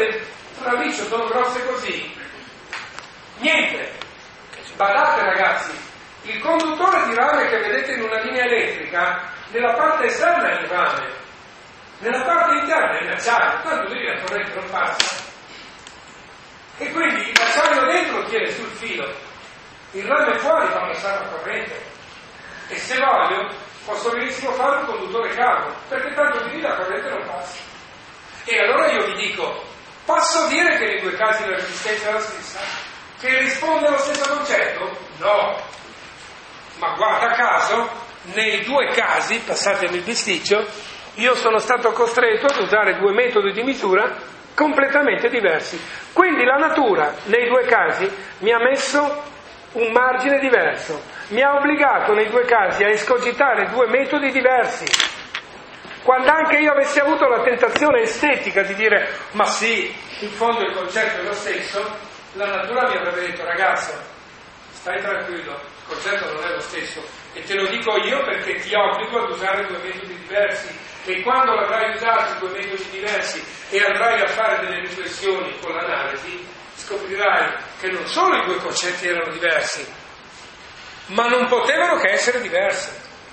traliccio sono grosse così. Niente. Badate ragazzi, il conduttore di rame che vedete in una linea elettrica, nella parte esterna è il rame, nella parte interna è l'acciaio, tanto lì la corrente non passa. E quindi l'acciaio dentro tiene sul filo, il rame fuori fa passare la corrente. E se voglio, posso benissimo fare un conduttore caldo, perché tanto di lì la corrente non passa. E allora io vi dico, posso dire che nei due casi la resistenza è la stessa? Che risponde allo stesso concetto? No. Ma guarda caso, nei due casi, passatemi il bisticcio, io sono stato costretto ad usare due metodi di misura completamente diversi. Quindi la natura, nei due casi, mi ha messo un margine diverso, mi ha obbligato nei due casi a escogitare due metodi diversi. Quando anche io avessi avuto la tentazione estetica di dire ma sì, in fondo il concetto è lo stesso, la natura mi avrebbe detto ragazzo, stai tranquillo, il concetto non è lo stesso e te lo dico io perché ti obbligo ad usare due metodi diversi e quando avrai usato due metodi diversi e andrai a fare delle riflessioni con l'analisi scoprirai che non solo i due concetti erano diversi ma non potevano che essere diversi.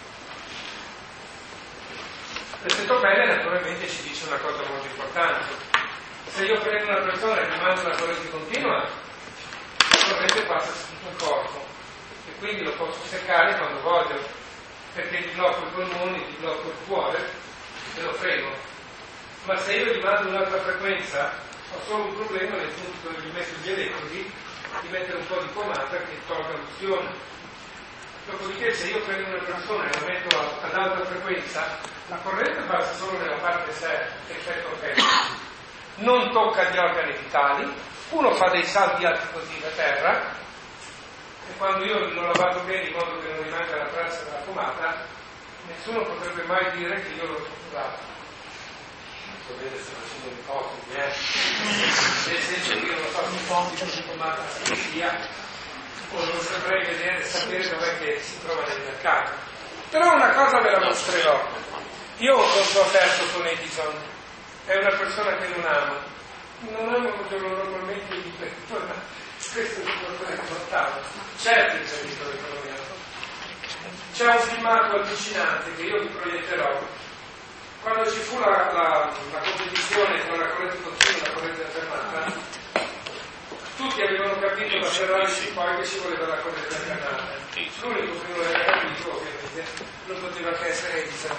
L'effetto pelle naturalmente ci dice una cosa molto importante. Se io prendo una persona e gli mando una corrente continua, la corrente passa su tutto il corpo e quindi lo posso seccare quando voglio, perché gli blocco i polmoni, gli blocco il cuore e lo frego. Ma se io gli mando un'altra frequenza, ho solo un problema nel punto dove gli metto gli elettrodi, di mettere un po' di pomata che tolga l'ustione. Dopodiché se io prendo una persona e la metto ad alta frequenza, la corrente passa solo nella parte esterna, effetto pelle. Non tocca gli organi vitali, uno fa dei salti alti così da terra e quando io l'ho lavato bene in modo che non rimanga la traccia della pomata, nessuno potrebbe mai dire che io l'ho torturato. Vedete se facendo ipotesi, nel senso che io non faccio un po' di pomata sia o non saprei sapere dov'è che si trova nel mercato. Però una cosa ve la mostrerò. Io ho un conto aperto con Edison. È una persona che non amo perché normalmente gli persona questo è il portato certo il servizio dell'economia. C'è un filmato allucinante che io vi proietterò quando ci fu la competizione tra la corrente continua e la corrente alternata. Tutti avevano capito da Ferrari poi che ci voleva la corrente alternata, l'unico che non aveva capito ovviamente non poteva che essere Edison.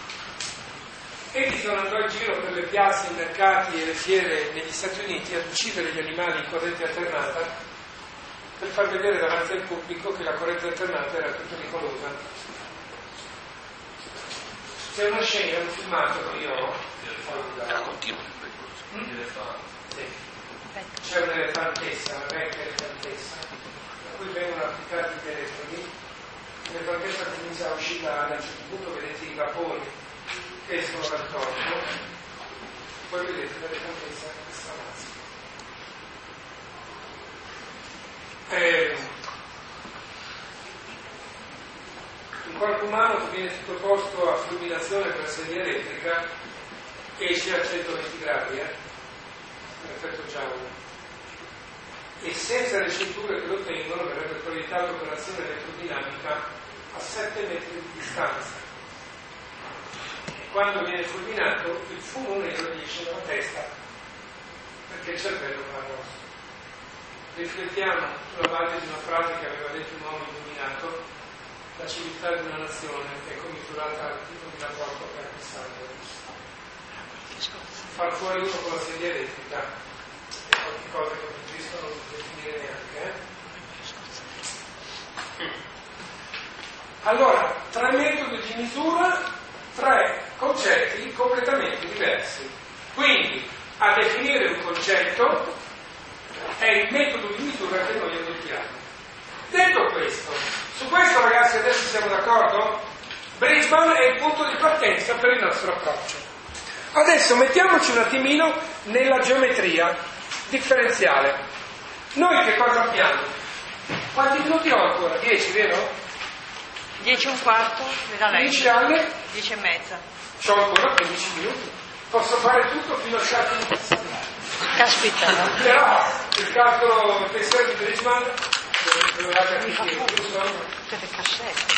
Edison andò in giro per le piazze, i mercati e le fiere negli Stati Uniti ad uccidere gli animali in corrente alternata per far vedere davanti al pubblico che la corrente alternata era più pericolosa. C'è una scena, un filmato che io ho. C'è un'elefantessa, una vecchia elefantessa, da cui vengono applicati i telefoni, l'elefantessa comincia a oscillare, a un certo punto vedete i vapori che escono dal corpo, poi vedete l'elefantessa che stramazza. Il corpo umano che viene sottoposto a fulminazione per sedia elettrica esce a 120 gradi, l'effetto giallo, e senza le cinture che lo tengono verrebbe proiettato per l'azione elettrodinamica a 7 metri di distanza. Quando viene fulminato il fumo nero gli esce dalla testa perché il cervello va rosso. Riflettiamo sulla base di una frase che aveva detto un uomo illuminato: la civiltà di una nazione è commisurata al tipo di rapporto che ha il sangue. Far fuori uno con la sedia elettrica è qualcosa che non preferiscono definire neanche. Allora, 3 metodi di misura, 3 concetti completamente diversi. Quindi, a definire un concetto è il metodo di misura che noi adottiamo. Detto questo, su questo ragazzi adesso siamo d'accordo? Bridgman è il punto di partenza per il nostro approccio. Adesso mettiamoci un attimino nella geometria differenziale. Noi che cosa abbiamo? Quanti minuti ho ancora? 10, vero? 10 e un quarto, da lei. 10 anni? 10 e mezza. C'ho ancora 15 minuti. Posso fare tutto fino a 7 minuti. Caspita. Però il calcolo pensiero di Bridgman dovevate capire, giusto? Tutte le cassette.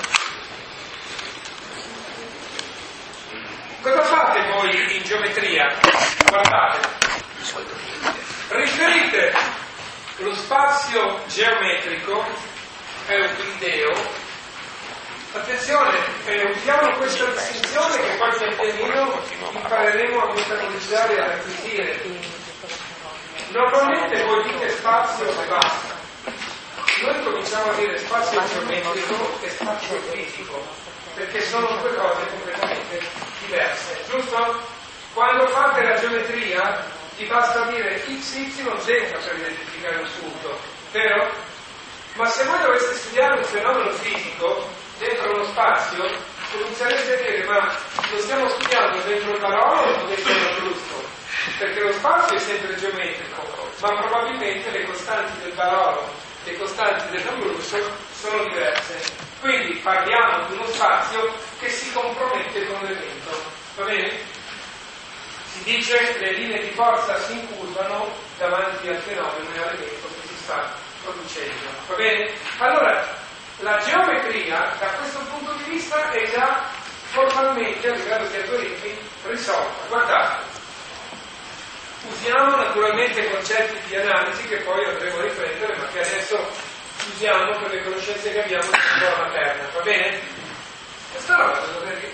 Cosa fate voi in geometria? Guardate, riferite lo spazio geometrico euclideo. Attenzione, usiamo questa distinzione che poi pian pianino impareremo a metabolizzare e ad acquisire. Normalmente voi dite spazio e basta. Noi cominciamo a dire spazio geometrico e spazio fisico, perché sono due cose completamente diverse, giusto? Quando fate la geometria ti basta dire x, y, z per identificare un punto, vero? Ma se voi doveste studiare un fenomeno fisico dentro uno spazio, comincerete a dire: ma lo stiamo studiando dentro il barolo o dentro il brusco? Perché lo spazio è sempre geometrico, ma probabilmente le costanti del barolo, le costanti dell'ambrusso sono diverse. Quindi parliamo di uno spazio che si compromette con l'evento, va bene? Si dice che le linee di forza si incurvano davanti al fenomeno e all'evento che si sta producendo, va bene? Allora, la geometria da questo punto di vista è già formalmente a livello di algoritmi risolta. Guardate, usiamo naturalmente concetti di analisi che poi andremo a riprendere, ma che adesso usiamo per le conoscenze che abbiamo di scuola materna, va bene? Questa roba dovrebbe...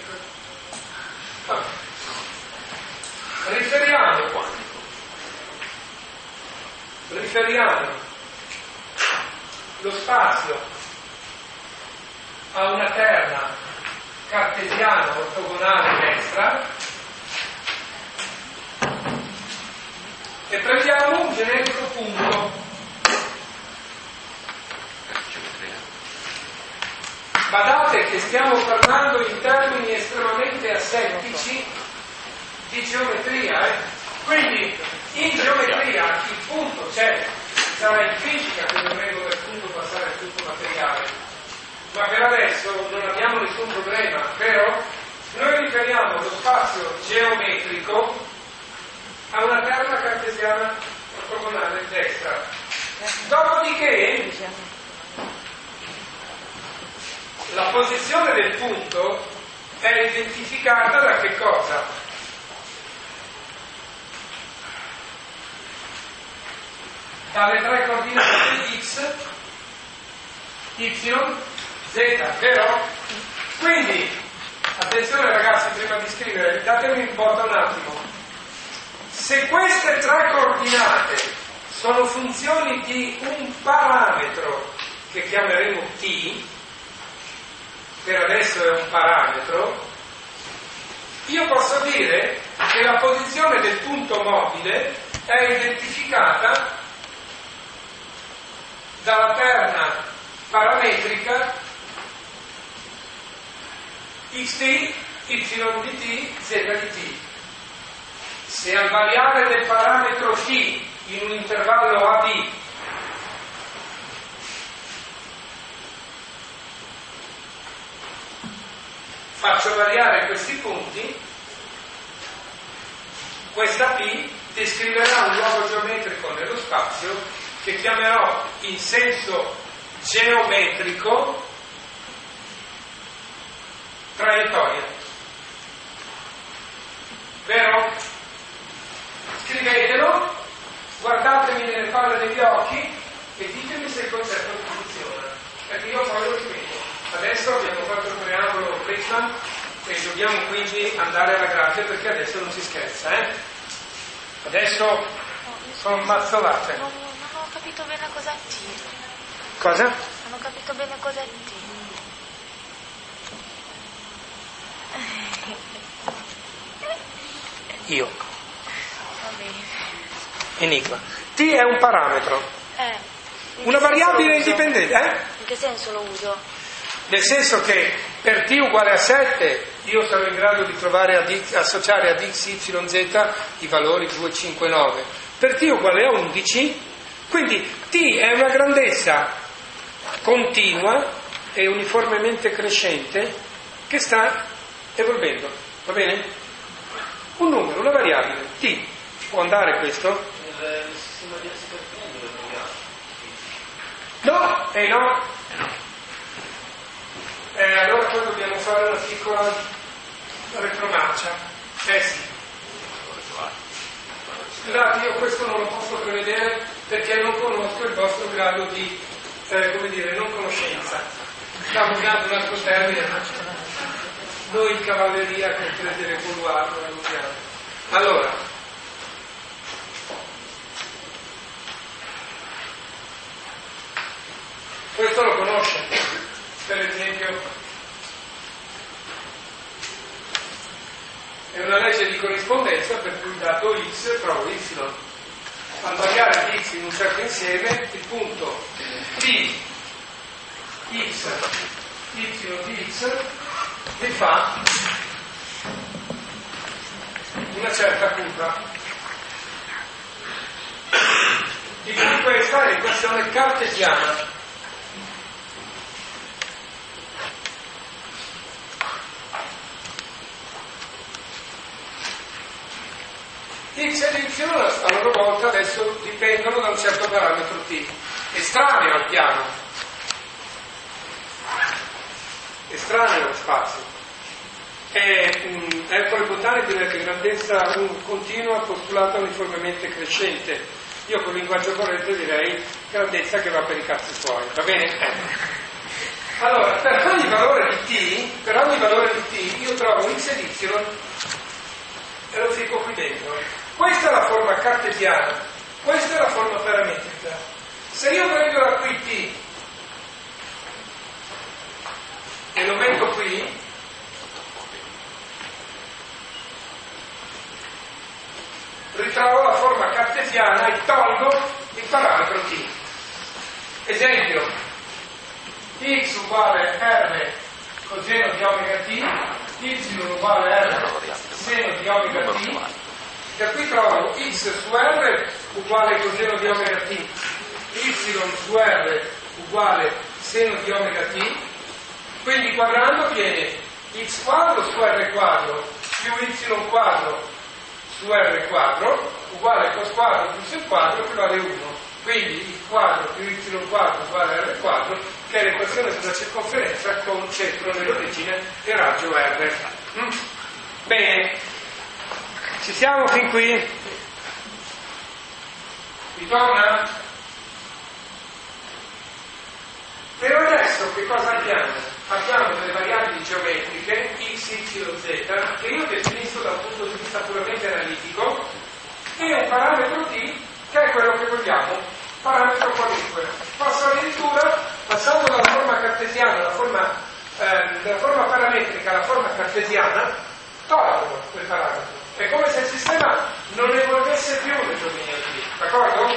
Riferiamo lo spazio a una terna cartesiana ortogonale destra e prendiamo un generico punto. Badate che stiamo parlando in termini estremamente asettici di geometria, Quindi in geometria il punto c'è, sarà in fisica che dovremo del punto passare al punto materiale, ma per adesso non abbiamo nessun problema, vero? Noi riferiamo lo spazio geometrico a una terna cartesiana ortogonale destra. Dopodiché la posizione del punto è identificata da che cosa? Dalle tre coordinate x, y, z, vero? Quindi, attenzione ragazzi, prima di scrivere, datemi in porta un attimo. Se queste tre coordinate sono funzioni di un parametro che chiameremo t, per adesso è un parametro, io posso dire che la posizione del punto mobile è identificata dalla terna parametrica xt, y di t, z di t. Se al variare del parametro φ in un intervallo AB faccio variare questi punti, questa P descriverà un luogo geometrico nello spazio che chiamerò in senso geometrico traiettoria. Vero? Scrivetelo, guardatemi nelle palle degli occhi e ditemi se il concetto funziona, perché io poi lo ripeto. Adesso abbiamo fatto il preambolo prima e dobbiamo quindi andare alla grafia, perché adesso non si scherza, Adesso sono mazzolate. Non ho capito bene cosa è T. Cosa? Non ho capito bene cosa è T. Io. Va bene. Enigma. T è un parametro. Una variabile indipendente, In che senso lo uso? Nel senso che per t uguale a 7 io sarò in grado di trovare associare ad x, y, z i valori 2, 5, 9. Per t uguale a 11, quindi t è una grandezza continua e uniformemente crescente che sta evolvendo, va bene? Un numero, una variabile, t. Può andare questo? Il sistema di assistenza dove troviamo? No, no. Allora poi dobbiamo fare una piccola retromarcia. Sì. Scusate, io questo non lo posso prevedere perché non conosco il vostro grado di, non conoscenza. Stiamo usando un altro termine, noi in cavalleria comprende le couloir, lo usiamo. Allora, questo lo conosce, per esempio, è una legge di corrispondenza per cui il dato x trovo y. Al variare di x in un certo insieme, il punto p x y di x mi fa una certa curva. Di cui questa è l'equazione cartesiana. X e Y a loro volta adesso dipendono da un certo parametro t, estraneo al piano, estraneo allo spazio. Ecco il botanico di grandezza continua postulata uniformemente crescente. Io con il linguaggio corrente direi grandezza che va per i cazzi suoi, va bene? Allora, per ogni valore di t, io trovo x ed y e lo fico qui dentro. Questa è la forma cartesiana, questa è la forma parametrica. Se io prendo da qui t e lo metto qui, ritrovo la forma cartesiana e tolgo il parametro t. Esempio, x uguale r coseno di omega t, y uguale r seno di omega t. Da qui trovo x su r uguale coseno di omega t, y su r uguale seno di omega t, quindi quadrando viene x quadro su r quadro più y quadro su r quadro uguale cos quadro più sin quadro che vale 1. Quindi x quadro più y quadro uguale r quadro, che è l'equazione della circonferenza con centro nell'origine e raggio r. Bene, ci siamo fin qui? Ritorna? Per adesso che cosa abbiamo? Abbiamo delle variabili geometriche x, y, z che io definisco da un punto di vista puramente analitico e un parametro t che è quello che vogliamo, parametro qualunque. Posso addirittura, passando dalla forma cartesiana dalla forma parametrica alla forma cartesiana, toglierlo quel parametro. È come se il sistema non evolvesse più nel dominio t, d'accordo?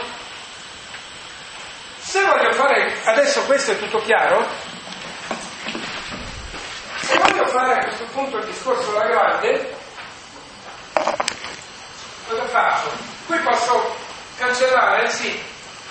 Se voglio fare, adesso questo è tutto chiaro, se voglio fare a questo punto il discorso alla grande, cosa faccio? Qui posso cancellare, sì.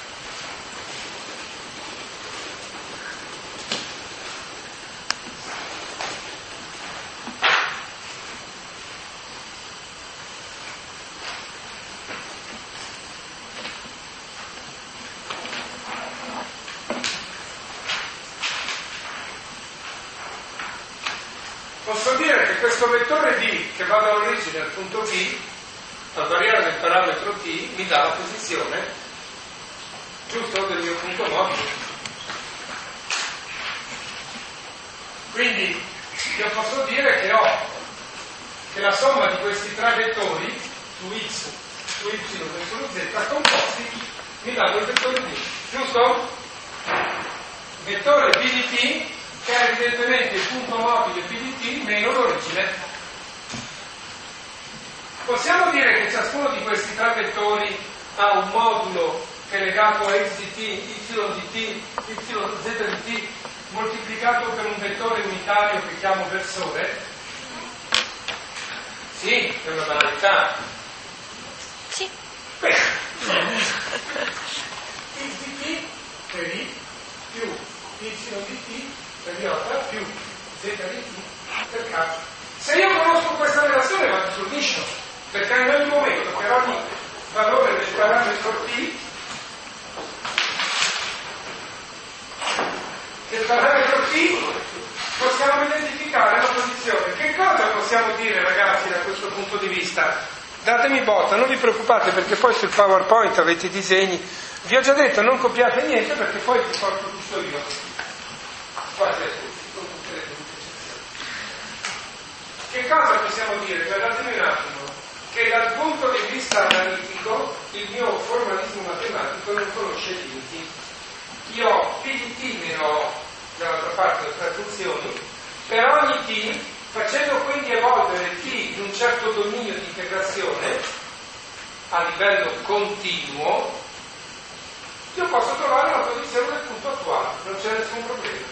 Posso dire che questo vettore d che va dall'origine al punto B, al variare del parametro t, mi dà la posizione, giusto, del mio punto mobile. Quindi io posso dire che la somma di questi tre vettori, su x, su y e su z, composti, mi danno il vettore d, giusto? Vettore b di t, che è evidentemente il punto mobile p di t meno l'origine. Possiamo dire che ciascuno di questi tre vettori ha un modulo che è legato a x di t, y di t, y z di t, moltiplicato per un vettore unitario che chiamo versore? Sì, è una banalità. Sì. Beh, x di t per i più y di t per iota più z di t per k. Se io conosco questa relazione vado sul liscio, perché nel momento per ogni valore del parametro T, possiamo identificare la posizione. Che cosa possiamo dire, ragazzi, da questo punto di vista? Datemi botta, non vi preoccupate, perché poi sul PowerPoint avete i disegni. Vi ho già detto, non copiate niente, perché poi vi porto tutto io. Quasi a tutti, con tutte le eccezioni. Che cosa possiamo dire? Guardatemi un attimo, che dal punto di vista analitico il mio formalismo matematico non conosce limiti. Io ho P di T, ne ho dall'altra parte le tre funzioni, per ogni T, facendo quindi evolvere T in un certo dominio di integrazione a livello continuo, io posso trovare la posizione del punto attuale, non c'è nessun problema.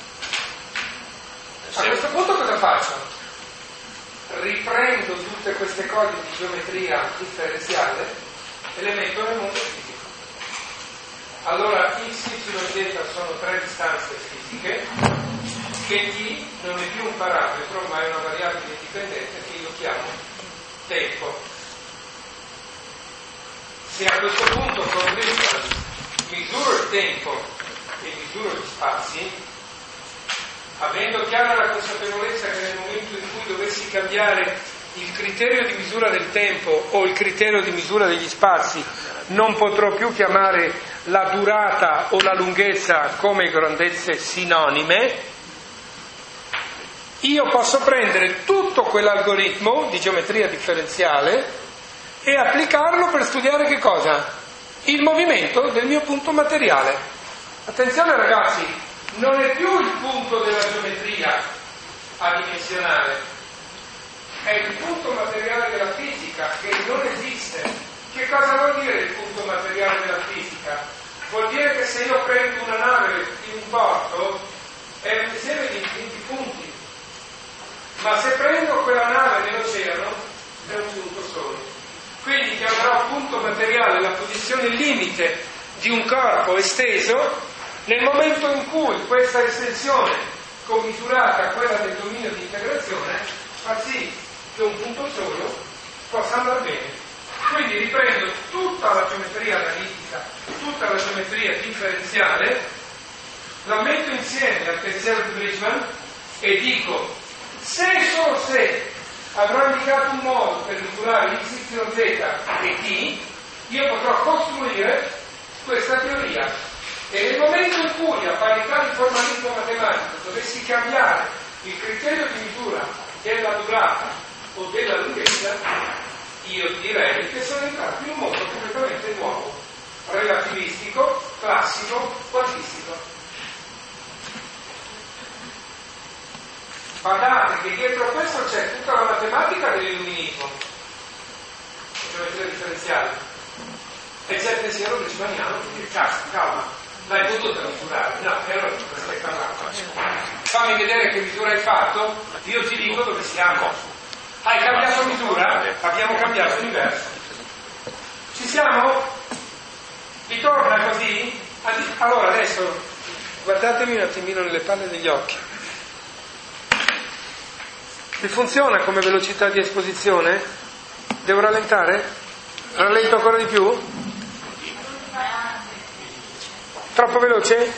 A questo punto cosa faccio? Riprendo tutte queste cose di geometria differenziale e le metto nel mondo fisico. Allora x, y, z sono tre distanze fisiche, che t non è più un parametro ma è una variabile indipendente che io chiamo tempo. Se a questo punto con distance misuro il tempo e misuro gli spazi, avendo chiara la consapevolezza che nel momento in cui dovessi cambiare il criterio di misura del tempo o il criterio di misura degli spazi, non potrò più chiamare la durata o la lunghezza come grandezze sinonime, io posso prendere tutto quell'algoritmo di geometria differenziale e applicarlo per studiare che cosa? Il movimento del mio punto materiale. Attenzione ragazzi, non è più il punto della geometria adimensionale, è il punto materiale della fisica che non esiste. Che cosa vuol dire il punto materiale della fisica? Vuol dire che se io prendo una nave in un porto è un insieme di infiniti punti, ma se prendo quella nave nell'oceano è un punto solo. Quindi chiamerò punto materiale la posizione limite di un corpo esteso nel momento in cui questa estensione commisurata a quella del dominio di integrazione fa sì che un punto solo possa andare bene. Quindi riprendo tutta la geometria analitica, tutta la geometria differenziale, la metto insieme al pensiero di Bridgman e dico, se e solo se avrò indicato un modo per misurare x, y, z e t, io potrò costruire questa teoria. E nel momento in cui, a parità di formalismo matematico, dovessi cambiare il criterio di misura della durata o della lunghezza, io direi che sono entrato in un mondo completamente nuovo, relativistico, classico, quantistico. Guardate che dietro a questo c'è tutta la matematica dell'illuminismo, la geometria differenziale, e c'è il pensiero bridgmaniano, che calma, l'hai potuta misurare? No, e allora cosa stai parlando? Fammi vedere che misura hai fatto, io ti dico dove siamo. Hai cambiato misura? Abbiamo cambiato universo. Ci siamo? Vi torna così? Allora adesso guardatemi un attimino nelle palle degli occhi. Vi funziona come velocità di esposizione? Devo rallentare? Rallento ancora di più? Troppo veloce?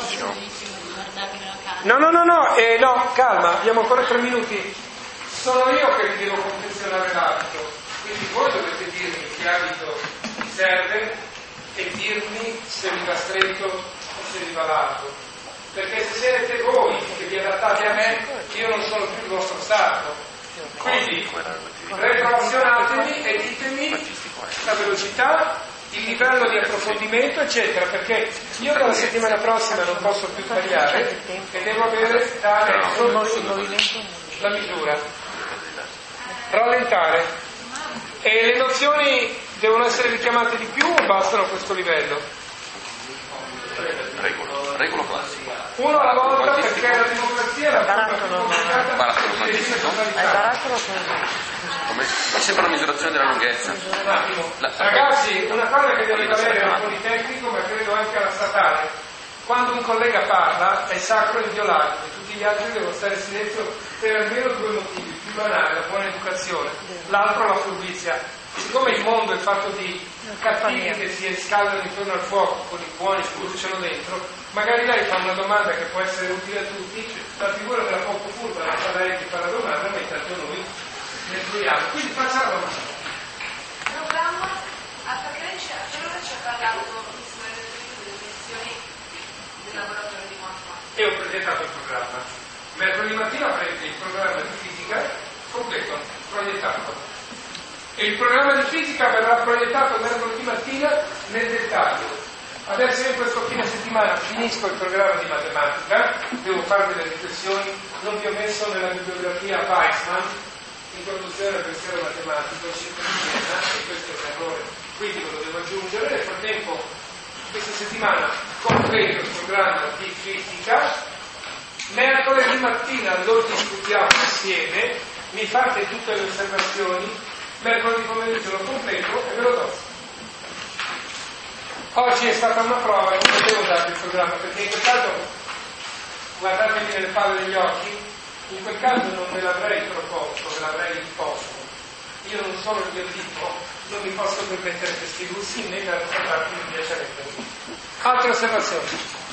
No, calma, abbiamo ancora 3 minuti. Sono io che vi devo confezionare l'abito, quindi voi dovete dirmi che abito vi serve e dirmi se vi va stretto o se vi va largo. Perché se siete voi che vi adattate a me, io non sono più il vostro stato. Quindi retrovazionatemi e ditemi la velocità, il livello di approfondimento, eccetera, perché io dalla settimana prossima non posso più tagliare e devo avere da adesso la misura. Rallentare. E le nozioni devono essere richiamate di più o bastano a questo livello? Regola classica. Uno alla volta, perché la democrazia è la barattolo Come? È sempre la misurazione della lunghezza. Un attimo. Ragazzi, una cosa che deve avere un po' di tecnico, ma credo anche alla statale. Quando un collega parla è sacro e inviolabile, tutti gli altri devono stare in silenzio per almeno 2 motivi. Il più banale, la buona educazione, l'altro la furbizia. Siccome il mondo è fatto di cattivi che si scaldano intorno al fuoco, con i buoni si bruciano dentro, magari lei fa una domanda che può essere utile a tutti, la figura della poco furba la fa lei che fa la domanda, ma intanto noi ne fruiamo. Quindi facciamo la domanda. Il programma, perché lei per ora ci ha parlato delle lezioni del laboratorio di Montmartre. E ho presentato il programma. Mercoledì mattina avrete il programma di fisica completo, proiettato. E il programma di fisica verrà proiettato mercoledì mattina nel dettaglio. Adesso io in questo fine settimana finisco il programma di matematica, devo fare delle riflessioni, non vi ho messo nella bibliografia Weissmann, introduzione al pensiero matematico, ciclo di Siena, e questo è un errore, quindi ve lo devo aggiungere. Nel frattempo, questa settimana completo il programma di fisica, mercoledì mattina lo discutiamo insieme, mi fate tutte le osservazioni, mercoledì pomeriggio lo completo e ve lo do. Oggi è stata una prova, non potevo dare il programma, perché in quel caso, guardatemi nelle palle degli occhi, in quel caso non me l'avrei proposto, me l'avrei imposto. Io non sono il mio tipo, non mi posso permettere questi lussi né da parti mi piacerebbe. Altre osservazioni?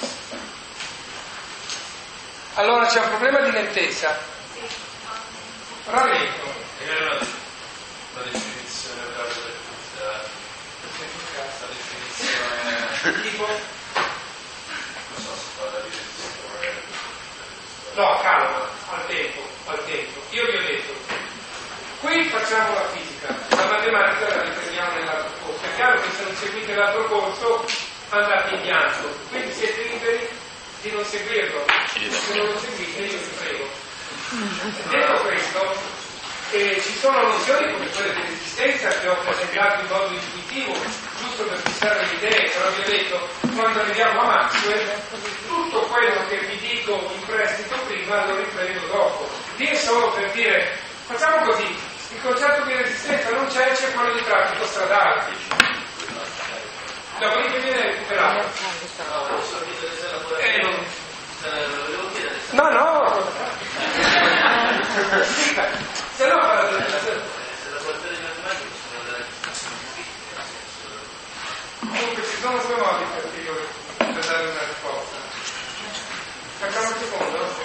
Allora c'è un problema di lentezza. Rallento. La definizione della definizione Tipo? non so se fa la direzione. No, calma, al tempo. Io vi ho detto, qui facciamo la fisica, la matematica la riprendiamo nell'altro corso. È chiaro che se non seguite l'altro corso andate in bianco, quindi siete liberi di non seguirlo. Se non lo seguite io vi prego. Detto questo, ci sono nozioni come quelle di resistenza che ho presentato in modo intuitivo, giusto per fissare le idee, però vi ho detto, quando arriviamo a Maxwell, tutto quello che vi dico in prestito prima lo riprendo dopo. È solo per dire, facciamo così, il concetto di resistenza non c'è quello di traffico stradale. Dopodiché viene recuperato. No. Se no fa la comunque ci sono due modi per dare una risposta. Facciamo il secondo?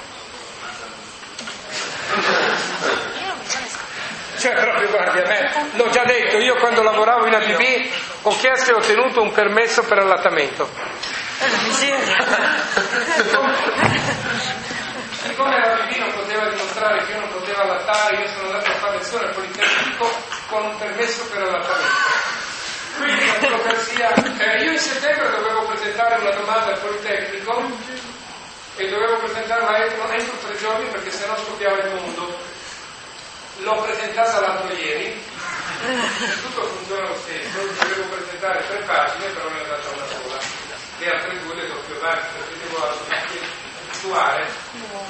Cioè proprio guardi, a me l'ho già detto, io quando lavoravo in ABB ho chiesto e ottenuto un permesso per allattamento. Siccome l'ABB non poteva dimostrare che io non potevo allattare, io sono andato a fare lezione al Politecnico con un permesso per allattamento. Quindi la burocrazia, io in settembre dovevo presentare una domanda al Politecnico e dovevo presentarla entro 3 giorni perché sennò scoppiava il mondo. L'ho presentata l'altro ieri, tutto funziona lo stesso, dovevo presentare 3 pagine, però ne ho data una sola, le altre 2 le do più avanti perché devo abituare